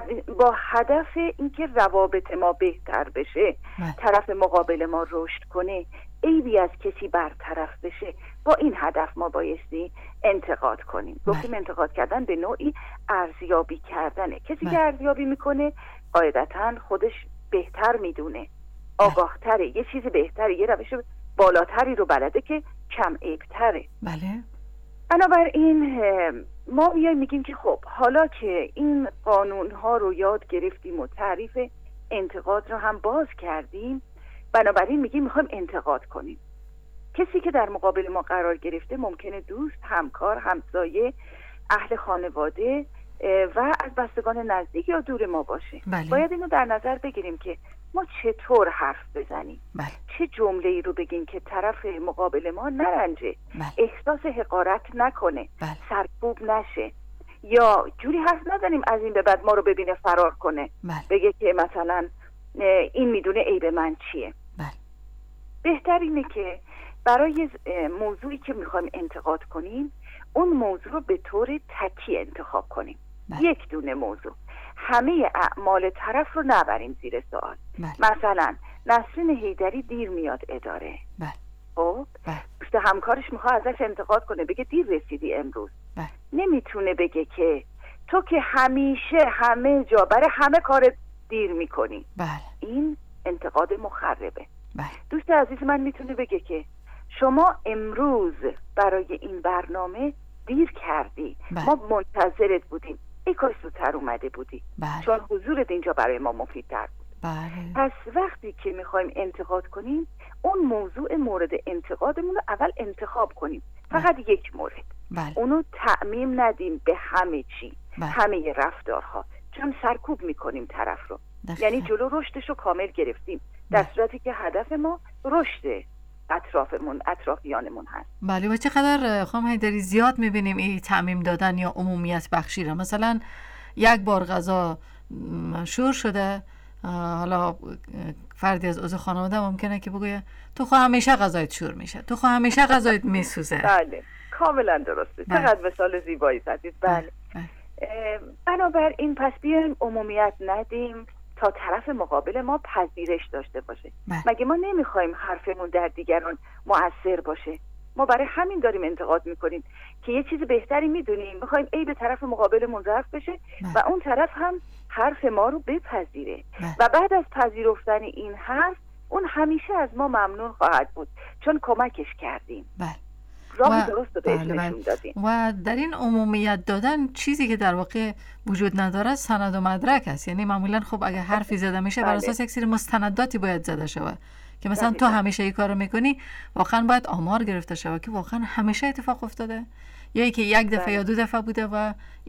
با هدف اینکه روابط ما بهتر بشه، بله. طرف مقابل ما رشد کنه، عیبی از کسی برطرف بشه، با این هدف ما بایستی انتقاد کنیم. بله. گفتیم انتقاد کردن به نوعی ارزیابی کردنه. کسی بله. که ارزیابی میکنه قاعدتاً خودش بهتر میدونه، آگاهتره، یه چیز بهتره، یه روش بالاتری رو بلده که کم عیبتره. بله. بنابراین ما میایم میگیم که خب حالا که این قانون ها رو یاد گرفتیم و تعریف انتقاد رو هم باز کردیم، بنابراین میگیم میخوایم انتقاد کنیم. کسی که در مقابل ما قرار گرفته ممکنه دوست، همکار، همسایه، اهل خانواده و از بستگان نزدیک یا دور ما باشه. بله. باید اینو در نظر بگیریم که ما چطور حرف بزنیم. بله. چه جمله‌ای رو بگیم که طرف مقابل ما نرنجه. بله. احساس حقارت نکنه. بله. سرکوب نشه، یا جوری حرف نزنیم از این به بعد ما رو ببینه فرار کنه. بله. بگه که مثلا این میدونه عیب من چیه. بله. بهتر اینه که برای موضوعی که میخوایم انتقاد کنیم اون موضوع رو به طور تکی انتخاب کنیم. بله. یک دونه موضوع، همه اعمال طرف رو نبریم زیر سوال. بله. مثلا نسرین حیدری دیر میاد اداره. بله. خب بله. همکارش میخواد ازش انتقاد کنه، بگه دیر رسیدی امروز. بله. نمیتونه بگه که تو که همیشه همه جا برای همه کار دیر میکنی. بله. این انتقاد مخربه. بله. دوست عزیز من میتونه بگه که شما امروز برای این برنامه دیر کردی. بله. ما منتظرت بودیم، ای کاش زودتر اومده بودی. بله. چون حضورت اینجا برای ما مفیدتر بود. بله. پس وقتی که میخوایم انتقاد کنیم اون موضوع مورد انتقادمون رو اول انتخاب کنیم. فقط بله. یک مورد. بله. اونو تعمیم ندیم به همه چی. بله. همه رفتارها، چون سرکوب میکنیم طرف رو. دقیقا. یعنی جلو رشدش رو کامل گرفتیم در بله. صورتی که هدف ما رشد اطرافمون اطرافیانمون هست. بله. و چقدر خانم حیدری زیاد میبینیم این تعمیم دادن یا عمومیت بخشی را. مثلا یک بار غذا شور شده، حالا فردی از عضو خانواده ممکنه که بگه تو خو همیشه غذایت شور میشه، تو خو همیشه غذایت میسوزه. بله کاملا درسته. بله. چقدر مثال زیبایی زدید. بله. بله. بنابراین پس بیایم عمومیت ندیم تا طرف مقابل ما پذیرش داشته باشه. بله. مگه ما نمیخوایم حرفمون در دیگران مؤثر باشه؟ ما برای همین داریم انتقاد میکنیم که یه چیز بهتری میدونیم، میخوایم ای به طرف مقابلمون رفت بشه و اون طرف هم حرف ما رو بپذیره و بعد از پذیرفتن این حرف اون همیشه از ما ممنون خواهد بود چون کمکش کردیم. بله. راه درست رو بهش نشون دادیم. و در این عمومیت دادن چیزی که در واقع وجود نداره سند و مدرک است. یعنی معمولا خب اگه حرفی زده میشه بر اساس یک سری مستنداتی باید زده شود که مثلا تو همیشه این کارو میکنی، واقعا باید آمار گرفته شود که واقعا همیشه اتفاق افتاده یا که یک دفعه یا دو دفعه بوده و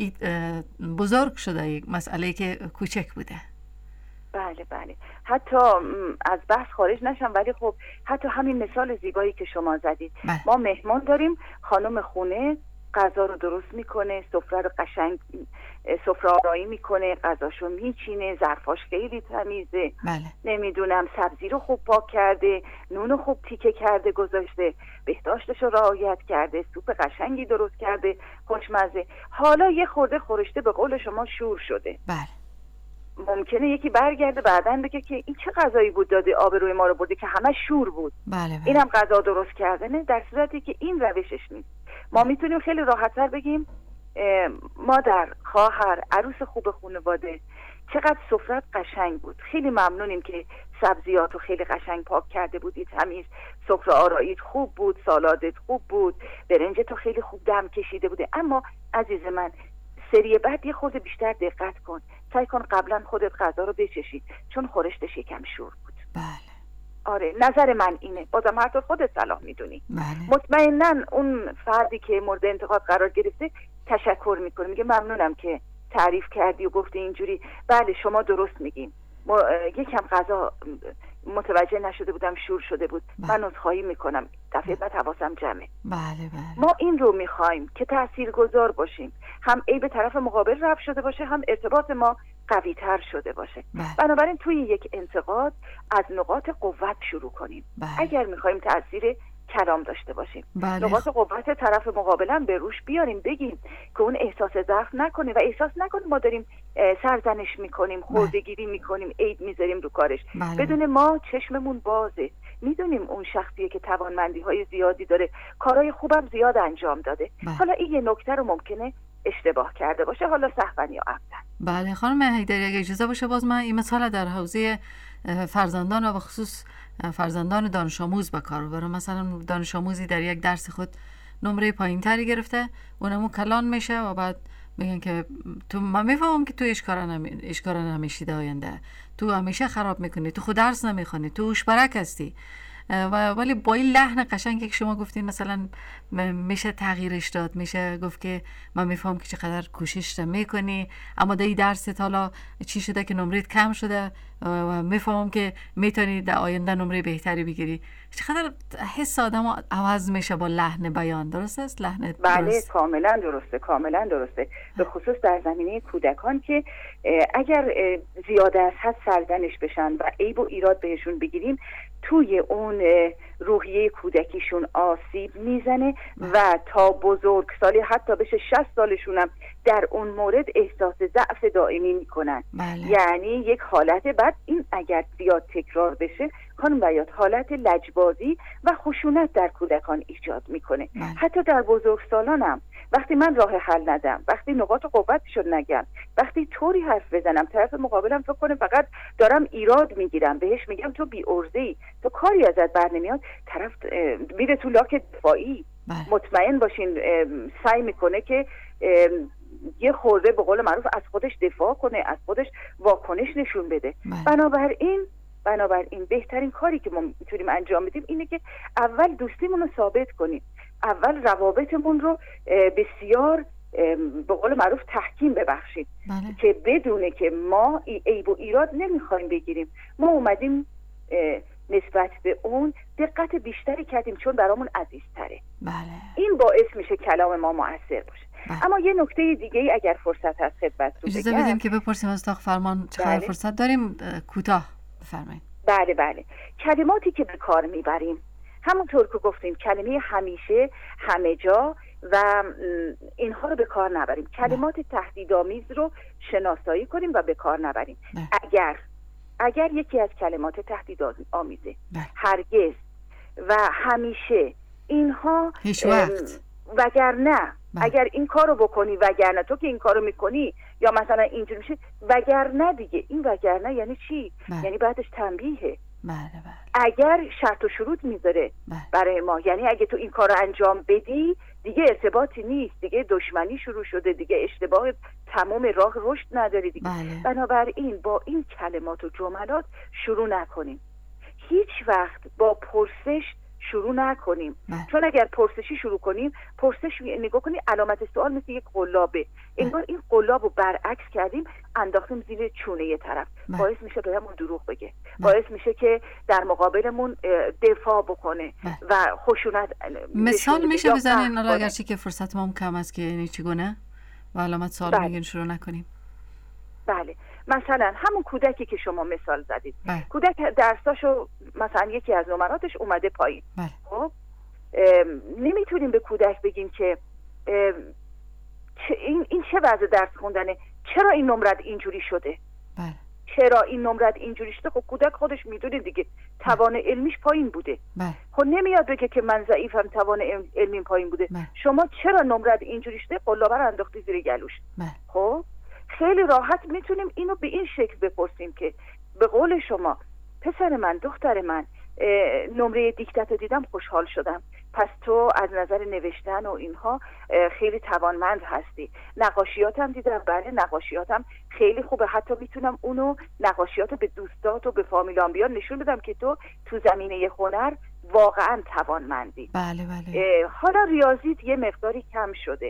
بزرگ شده، یک مسئله که کوچک بوده. بله بله. حتی از بحث خارج نشم ولی خب حتی همین مثال زیبایی که شما زدید، بله. ما مهمان داریم، خانم خونه غذا رو درست میکنه، سفره رو قشنگ سفره آرایی میکنه، غذاشو میچینه، ظرفاش خیلی تمیزه، بله. نمیدونم سبزی رو خوب پاک کرده، نون رو خوب تیکه کرده گذاشته، بهداشتش رو رعایت کرده، سوپ قشنگی درست کرده خوشمزه. حالا یه خورده خورشته به قول شما شور شده، بله. ممکنه یکی برگرده بعدن بگه که این چه غذایی بود داده آبروی ما رو برده که همه شور بود، بله بله. اینم غذا درست کردنه، در صورتی که این روشش نیست. ما میتونیم خیلی راحت‌تر بگیم مادر، خواهر، عروس خوب خانواده، چقدر سفرت قشنگ بود، خیلی ممنونیم که سبزیاتو خیلی قشنگ پاک کرده بودی، تمیز، سفره آراییت خوب بود، سالادت خوب بود، برنجتو خیلی خوب دم کشیده بوده. اما عزیز من سری بعد یه خورده بیشتر دقت کن، سعی کن قبلا خودت غذا رو بچشی چون خورشتش یکم شور بود. بله. آره نظر من اینه، بازم هر طور خودت صلاح میدونی. بله. مطمئناً اون فردی که مورد انتقاد قرار گرفته تشکر میکنه، میگه ممنونم که تعریف کردی و گفتی اینجوری، بله شما درست میگین، یکم غذا متوجه نشده بودم شور شده بود، بله. من عذرخواهی میکنم، دفعه بعد حواسم جمعه. بله بله. ما این رو میخوایم که تاثیرگذار باشیم، هم ای به طرف مقابل رفت شده باشه، هم ارتباط ما قوی تر شده باشه. بله. بنابراین توی یک انتقاد از نقاط قوت شروع کنیم. بله. اگر میخوایم تاثیر کلام داشته باشیم، بله. نقاط قوت طرف مقابلم به روش بیاریم، بگیم که اون احساس ضعف نکنه و احساس نکنه ما داریم سرزنش میکنیم، خردگیری میکنیم، عیب میذاریم رو کارش. بله. بدون ما چشممون بازه، میدونیم اون شخصیه که توانمندی های زیادی داره، کارهای خوبم زیاد انجام داده. بله. حالا این یه نکته رو ممکنه اشتباه کرده باشه، حالا سهوا یا عمدن. بله خانم حیدری اگه اجازه باشه باز من این مثال در حوزه فرزندان و به خصوص فرزندان دانش آموز به کار ببرم. مثلا دانش آموزی در یک درس خود نمره پایین تری گرفته، اونمو کلان میشه و بعد میگن که تو من میفهمم که تو اشکارا نمی... اشکارا نمیشید آینده، تو همیشه خراب میکنی، تو خود درس نمیخونی، تو هوشبرک هستی. و ولی با این لحن قشنگی که شما گفتین مثلا میشه تغییرش داد، میشه گفت که من میفهم که چقدر کوشش میکنی، اما در درست حالا چی شده که نمرت کم شده و میفهمم که میتونی در آینده نمره بهتری بگیری. چقدر حس آدم عوض میشه با لحن بیان. درست است؟ لحن بله درست. کاملا درسته، کاملا درسته، به خصوص در زمینه کودکان که اگر زیاده از حد سرزنش بشن و عیب و ایراد بهشون بگیریم، توی اون روحیه کودکیشون آسیب میزنه و تا بزرگ سالی حتی بشه شصت سالشون هم در اون مورد احساس ضعف دائمی میکنن. بله. یعنی یک حالت بعد این اگر زیاد تکرار بشه خانم بیات حالت لجبازی و خشونت در کودکان ایجاد میکنه. بله. حتی در بزرگسالان هم وقتی من راه حل ندم، وقتی نقاط قوتشو نگم، وقتی طوری حرف بزنم طرف مقابلم فکر کنه فقط دارم ایراد میگیرم، بهش میگم تو بی ارزه‌ای، تو کاری ازت بر نمیاد، طرف میره تو لاک دفاعی. بله. مطمئن باشین سعی میکنه که یه خورده به قول معروف از خودش دفاع کنه، از خودش واکنش نشون بده. بله. بنابراین بنابراین بهترین کاری که ما میتونیم انجام بدیم اینه که اول دوستیمون رو ثابت کنیم، اول روابطمون رو بسیار به قول معروف تحکیم ببخشید. بله. که بدونه که ما عیب و ایراد نمیخوایم بگیریم، ما اومدیم نسبت به اون دقت بیشتری کردیم چون برامون عزیزتره. بله. این باعث میشه کلام ما مؤثر باشه. بله. اما یه نکته دیگه ای اگر فرصت هست خدمتتون بگم. اجازه بدیم که بپرسیم از تاق فرمان چقدر بله. فرصت داریم، کوتاه بفرمایید. بله بله. کلماتی که به کار میبریم همونطور که گفتیم کلمه همیشه، همه جا و اینها رو به کار نبریم. کلمات تهدیدآمیز رو شناسایی کنیم و به کار نبریم. بله. اگر اگر یکی از کلمات تهدیدآمیزه هرگز و همیشه اینها هیچ وقت. وگرنه بله. اگر این کارو بکنی وگرنه تو که این کارو میکنی یا مثلا اینجوری میشه وگرنه دیگه. این وگرنه یعنی چی؟ بله. یعنی بعدش تنبیهه. بله بله. اگر شرط و شروط میذاره برای ما، یعنی اگه تو این کار رو انجام بدی دیگه ارتباطی نیست، دیگه دشمنی شروع شده، دیگه اشتباه تمام راه رشد نداری دیگه. بله. بنابراین با این کلمات و جملات شروع نکنیم، هیچ وقت با پرسش شروع نکنیم. بله. چون اگر پرسشی شروع کنیم، پرسش نگاه کنی علامت سوال مثل یک قلابه، انگار این قلاب رو برعکس کردیم انداختیم زیر چونه یه طرف. بله. باعث میشه بهمون دروغ بگه. بله. باعث میشه که در مقابلمون دفاع بکنه. بله. و خشونت. مثال میشه بزنین اگرچه که فرصت ما کم است که یعنی چگونه و علامت سوال بله. میگین شروع نکنیم؟ بله، مثلا همون کودکی که شما مثال زدید. بله. کودک درساشو مثلا یکی از نمراتش اومده پایین. بله. خب نمیتونیم به کودک بگیم که این این چه وضع درس خوندنه، چرا این نمرت اینجوری شده. بله. چرا این نمرت اینجوری شده؟ خب کودک خودش میدونه دیگه، توان علمیش پایین بوده. بله. خب نمیاد بگه که من ضعیفم، توان علمیم پایین بوده. بله. شما چرا نمرت اینجوری شده؟ قلابه رو انداختی زیر گلوش. بله. خب خیلی راحت میتونیم اینو به این شکل بپرسیم که به قول شما پسر من، دختر من، نمره دیکتت رو دیدم خوشحال شدم، پس تو از نظر نوشتن و اینها خیلی توانمند هستی. نقاشیاتم دیدم، بله نقاشیاتم خیلی خوبه، حتی میتونم اونو نقاشیات به دوستات و به فامیلام بیان نشون بدم که تو تو زمینه هنر واقعا توانمندی. بله بله. حالا ریاضیت یه مقداری کم شده،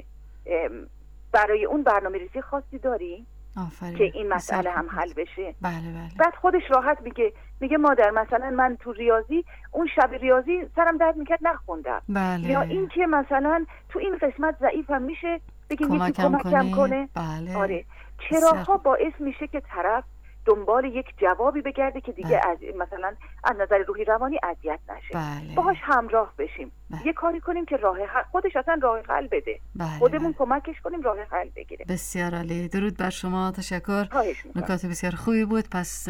برای اون برنامه ریزی خاصی داری؟ آفرین. که این مسئله هم حل بشه. بله بله. بعد خودش راحت میگه میگه مادر مثلا من تو ریاضی اون شب ریاضی سرم درد میکرد نخوندم. بله. یا این که مثلا تو این قسمت ضعیفم میشه بگیم یکی کمکم کمکم کنه. بله. آره. چراها باعث میشه که طرف دنبال یک جوابی بگرده که دیگه بله. از مثلا از نظر روحی روانی اذیت نشه. بله. باهاش همراه بشیم. بله. یه کاری کنیم که راه حل خودش اصلا راه حل بده. بله. خودمون بله. کمکش کنیم راه حل بگیره. بسیار عالی. درود بر شما، تشکر. نکات بسیار خوبی بود. پس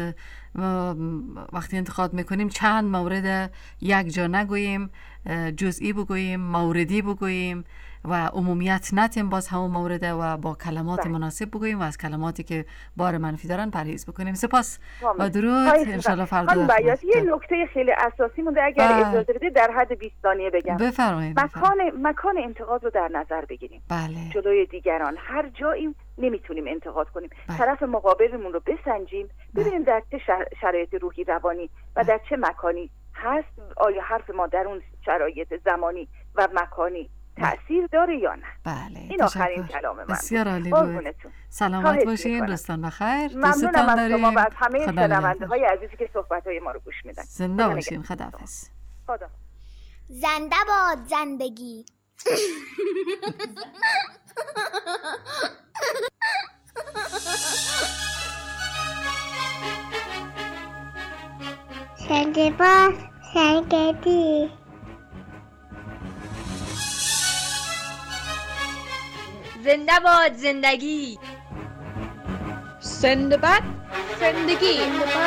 وقتی انتخاب میکنیم چند مورد یک جا نگوییم، جزئی بگوییم، موردی بگوییم و عمومیت نتیم باز همون مورده و با کلمات بله. مناسب بگوییم و از کلماتی که بار منفی دارن پرهیز بکنیم. سپاس و درود. انشالله فردا باید یه نکته خیلی اساسی مونده اگر بله. اجازه بدید در حد بیست ثانیه بگم. بفرمایید. مکان مکان انتقاد رو در نظر بگیریم. بله. جلوی دیگران هر جایی نمیتونیم انتقاد کنیم. بله. طرف مقابلمون رو بسنجیم، ببینیم در چه شرایط روحی روانی و در چه مکانی هست، آیا حرف ما در اون شرایط زمانی و مکانی تأثیر داره یا نه. بله. این آخرین کلام من. بسیار عالی بود. سلامت باشین، دوستان بخیر. ممنونم از شما و از همه شنونده های عزیزی که صحبت های ما رو گوش میدن. زنده باشین. خداحافظ. خدا. زنده باد زندگی. زنده باد زندگی. زنده باد زندگی. زنده باد زندگی.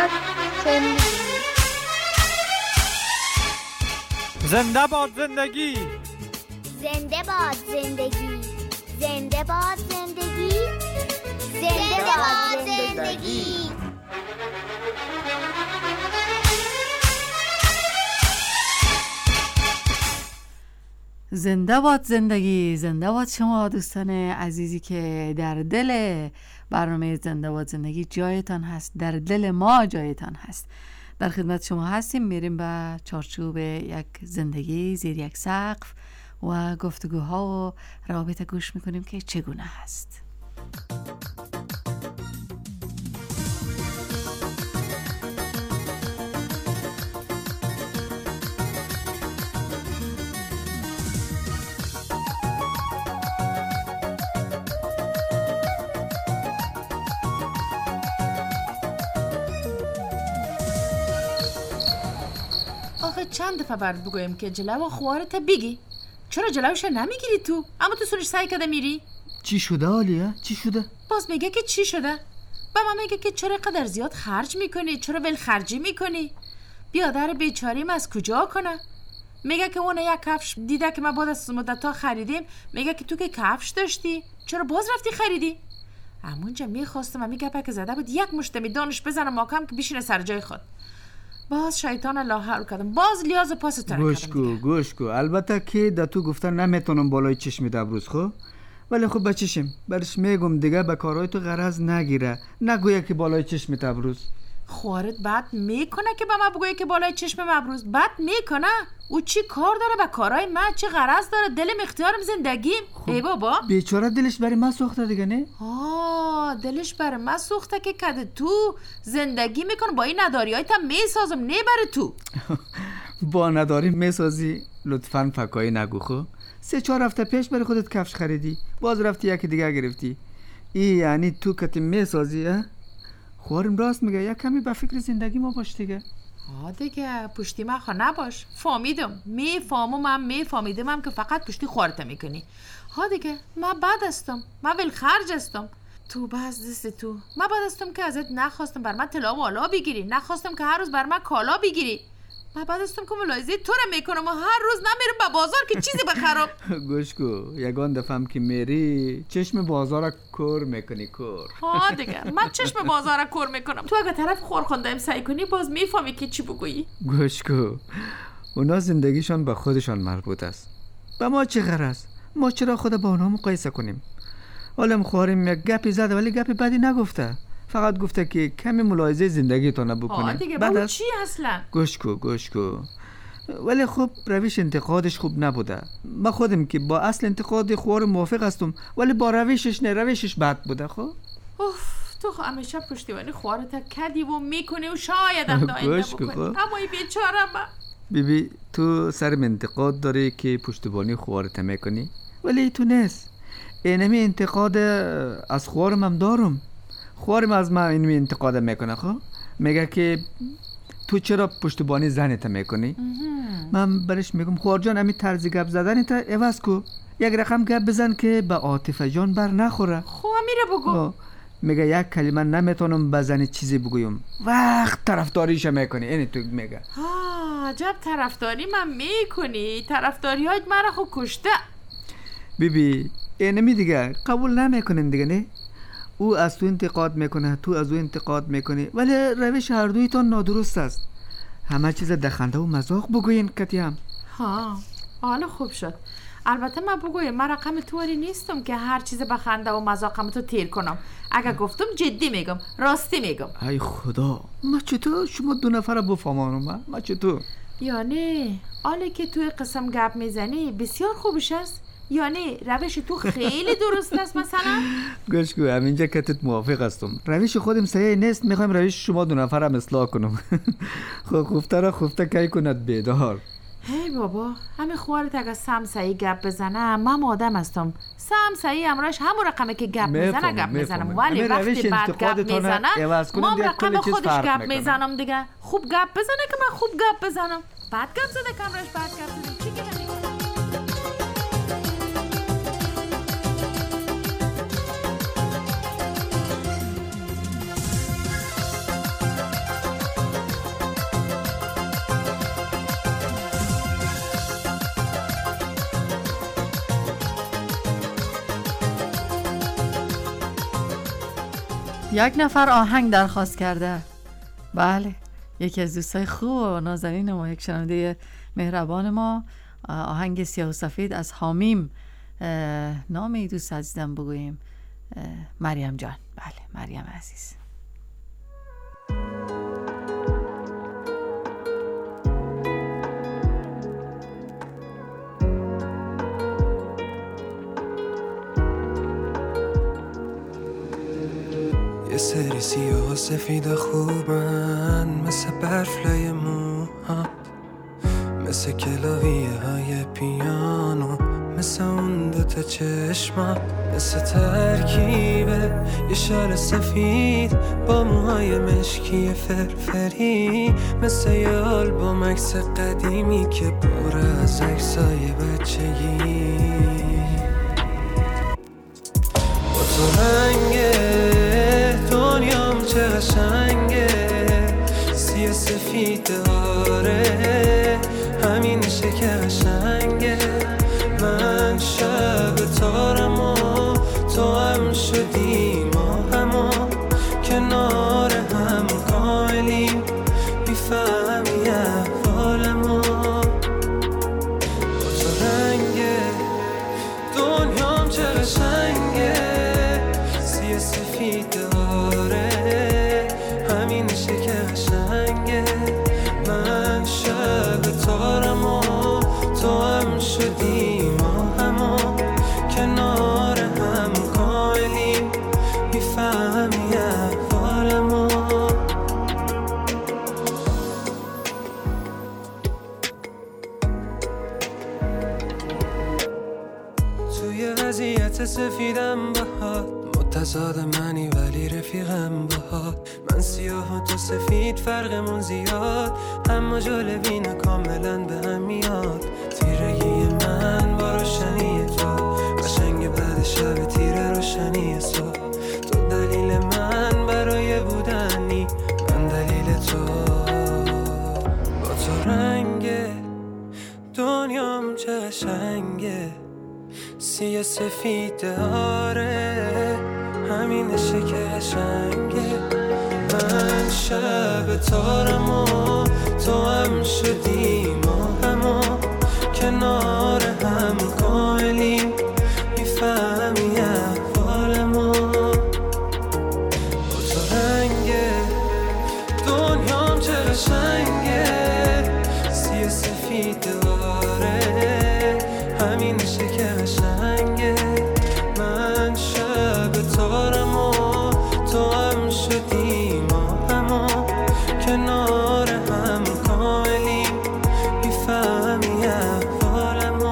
زنده باد زندگی. زنده باد زندگی. زنده باد زندگی. زنده باد زندگی. زنده باد زندگی. زنده باد شما دوستان عزیزی که در دل برنامه زنده باد زندگی جایتان هست، در دل ما جایتان هست. در خدمت شما هستیم. میریم به چارچوب یک زندگی زیر یک سقف و گفتگوها و روابط گوش میکنیم که چگونه هست. آخه چند دفعه برد بگویم که جلو خوارت بگی، چرا جلوش نمیگیری تو؟ اما تو سرش سعی کرده میری. چی شده آلیا؟ چی شده؟ باز میگه که چی شده؟ با ما میگه که چرا قدر زیاد خرج میکنی، چرا ول خرجی میکنی؟ بیادر بیچاریم از کجا کنه؟ میگه که اون یک کفش دیده که ما بعد از مدت‌ها خریدیم، میگه که تو که کفش داشتی چرا باز رفتی خریدی؟ همونجا میخواستم همین گپه که زده بود یک مشت میدانش بزنم ماکم که بشینه سر جای خود. باز شیطان الله حول کردم، باز لیاز پاس ترک کردم. گوش کو گوش کو البته که در تو گفتن نمیتونم بالای چشم دبروز خو، ولی خب بچشم برش میگم دیگه به کارهای تو غرض نگیره، نگویه که بالای چشم تبروز. خوارت بد میکنه که به ما بگویه که بالای چشم مبروز؟ بد میکنه؟ او چی کار داره به کارهای من؟ چی غرض داره؟ دلم اختیارم زندگیم. خب ای بابا بیچاره دلش برای من سوخته دیگه نه؟ آه دلش برای من سوخته که کده تو زندگی میکن با این نداری های تا میسازم، نه برای تو. با نداری میسازی؟ لطفاً فکایی نگو خو. سه چهار هفته پیش برای خودت کفش خریدی، باز رفتی یکی دیگه گرفتی. ای یعنی تو کتی میسازی ها؟ خوارم راست میگه، یک کمی به فکر زندگی ما باش دیگه. ها دیگه پشتی من خواه نباش، فامیدم میفامم من میفامیدم هم که فقط پشتی خوارته میکنی. ها دیگه من بد استم، من ول خرج استم، تو باز دست تو. من بد استم که ازت نخواستم بر من طلا و آلا بگیری، نخواستم که هر روز بر من کالا بگیری. من بعد استم که ملاحظه تو رو میکنم و هر روز نمیرم به بازار که چیزی بخرم. گوش کو یگان دفعم که میری چشم بازار کور میکنی کور. ها دیگه من چشم بازار کور میکنم، تو اگه طرف خور خونده سعی کنی باز میفهمی که چی بگویی. گوش کو اونا زندگیشان به خودشان مربوط است، به ما چه غرض؟ ما چرا خود با اونا مقایسه کنیم؟ حالا خواریم یک گپی زده ولی گپی بدی نگفته، فقط گفته که کمی ملاحظه زندگی تو نبکنه. آه دیگه با چی اصلا؟ گوش کو گوش کو ولی خب روش انتقادش خوب نبوده. ما خودم که با اصل انتقاد خوار موافق هستم، ولی با روشش نه، روشش بد بوده. خب اوف تو خب همیشه پشتیبانی خوارت کردی و میکنی و شاید هم داینده بکنی، اما ای بیچاره من. بیبی تو سرم انتقاد داری که پشتیبانی خوارت میکنی، ولی تو نیست. اینمی انتقاد از خوارم هم دارم. خوارم از من اینمی انتقاد میکنه، خب میگه که تو چرا پشتیبانی زنت میکنی؟ من برش میگم خوار جان امی طرز گپ زدن تا عوض کو، یک رقم گپ بزن که به عاطفه جان بر نخوره. خب میره بگو. میگه یک کلمه نمیتونم بزنی چیزی بگویم، وقت طرفداریش میکنی. اینی تو میگه ها عجب طرفداری من میکنی، طرفداری های من خو کشته. بیبی اینمی دیگه قبول نمیکنین دیگه نه؟ او از تو انتقاد میکنه، تو از او انتقاد میکنی، ولی روش هر دویتان نادرست است. همه چیز دخنده و مذاق بگوین کتی هم. ها حالا خوب شد. البته من بگویم من رقم توری نیستم که هر چیز بخنده و مذاقم تو تیر کنم. اگه گفتم جدی میگم، راستی میگم. ای خدا ما چطور شما دو نفر بفهمانم؟ من ما چطور؟ یعنی حالی که توی قسم گپ میزنی بسیار خوبش است، یعنی روش تو خیلی درست است مثلا؟ گوش کو همینجا کتت موافق هستم. روش خودم صحیح نیست، میخوایم روش شما دو نفر هم اصلاح کنم. خب خوفته را خوفته کی کند بیدار. هی بابا همه خوارت اگه سم سعی گپ بزنه من آدم هستم. سم سعی امرش همون رقمه که گپ میزنه گپ میزنم، ولی وقتی بعد گپ میزنه ما رقم خودش گپ میزنم دیگه. خوب گپ بزنه که من خوب گپ بزنم، بعد گپ زده که امرش بعد گپ زده. چی که یک نفر آهنگ درخواست کرده. بله یکی از دوستای خوب و نازنین ما، یک شنونده مهربان ما، آهنگ سیاه و سفید از حامیم. نام ای دوست عزیزم بگوییم؟ مریم جان. بله مریم عزیز. یه سری سیاه و سفید خوبن، مثل برف لای موها، مثل کلاویه های پیانو، مثل اون دوتا چشما، مثل ترکیبه یه شال سفید با موهای مشکی فرفری، مثل یه آلبوم عکس قدیمی که پر از عکسای بچگی. با تو رنگه دنیام چه قشنگه، سیاه سفید داره همینشه که توی وضعیت سفیدم باهات، متضاد منی ولی رفیقم باهات. من سیاه و تو سفید فرقمون زیاد، اما جالبینه کاملا به هم میاد. تیرگی من با روشنی تو، قشنگ بعد شب تیره روشنی صبح. تو دلیل من برای بودنی، من دلیل تو. با تو رنگ دنیام چه قشنگه، سیاه سفید آره، همینشه که قشنگه. من شب تارم و تو هم شدیم و همو کنار هم کاملیم، میفهمی احوالمو. با تو رنگ دنیام چه قشنگه، سیاه سفید آره، همینشه که قشنگه. من شب تارم و تو هم شدیم و همو کنار هم کاملیم، میفهمی احوالمو.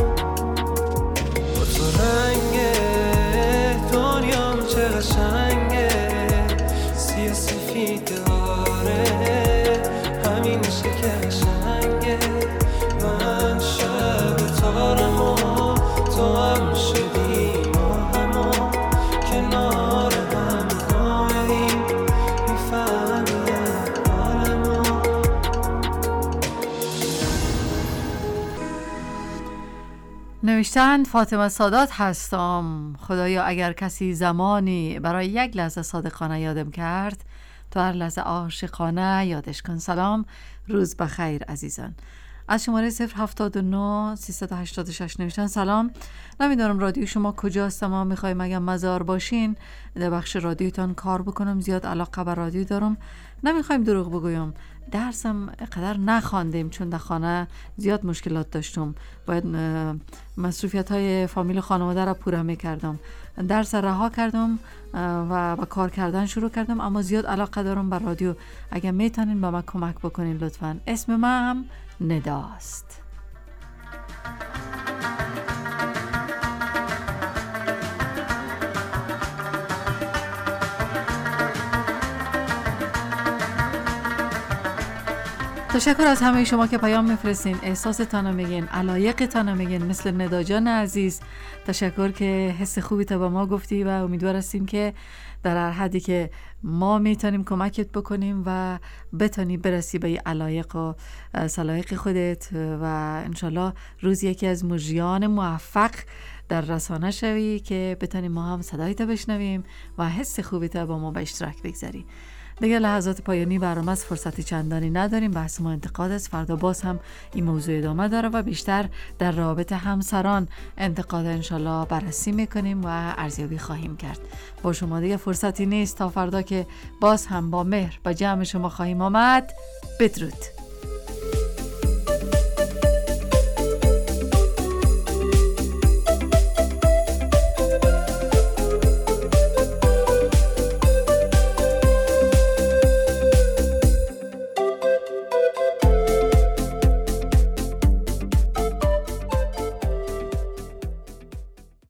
با تو رنگ دنیام چه قشنگه، سیاه سفید آره، همینشه که قشنگه. من شب تارم و تو هم شدیم و همو کنار هم کاملیم، میفهمی احوالمو. نوشتند فاطمه سادات هستم. خدایا اگر کسی زمانی برای یک لحظه صادقانه یادم کرد، تو هر لحظه عاشقانه یادش کن. سلام، روز بخیر عزیزان. از شماره صفر هفتاد و نه سیصد و هشتاد و شش نوشتن سلام، نمیدونم رادیو شما کجاست، اما میخوایم اگه مزار باشین در بخش رادیوتان کار بکنم. زیاد علاقه به رادیو دارم، نمیخوایم دروغ بگویم. درسم قدر نخواندیم چون در خانه زیاد مشکلات داشتم، باید مصروفیت های فامیل خانواده را پوره میکردم. درس رها کردم و با کار کردن شروع کردم، اما زیاد علاقه دارم به رادیو. اگه میتونین با من کمک بکنین لطفاً. اسم من هم نداست. تشکر از همه شما که پیام میفرستین، احساستان میگین، علایقتان میگین، مثل ندا جان عزیز. تشکر که حس خوبی تا به ما گفتی و امیدوار هستیم که در هر حدی که ما میتونیم کمکت بکنیم و بتونی برسی به علایق و سلایق خودت و انشالله روز یکی از مجریان موفق در رسانه شوی که بتونیم ما هم صدایت بشنویم و حس خوبی تا با ما به اشتراک بگذاری. دیگه لحظات پایانی برنامه از فرصتی چندانی نداریم. بحث ما انتقاد است. فردا باز هم این موضوع ادامه داره و بیشتر در رابطه همسران انتقاد انشالله بررسی میکنیم و ارزیابی خواهیم کرد. با شما دیگه فرصتی نیست تا فردا که باز هم با مهر به جمع شما خواهیم آمد. بدرود.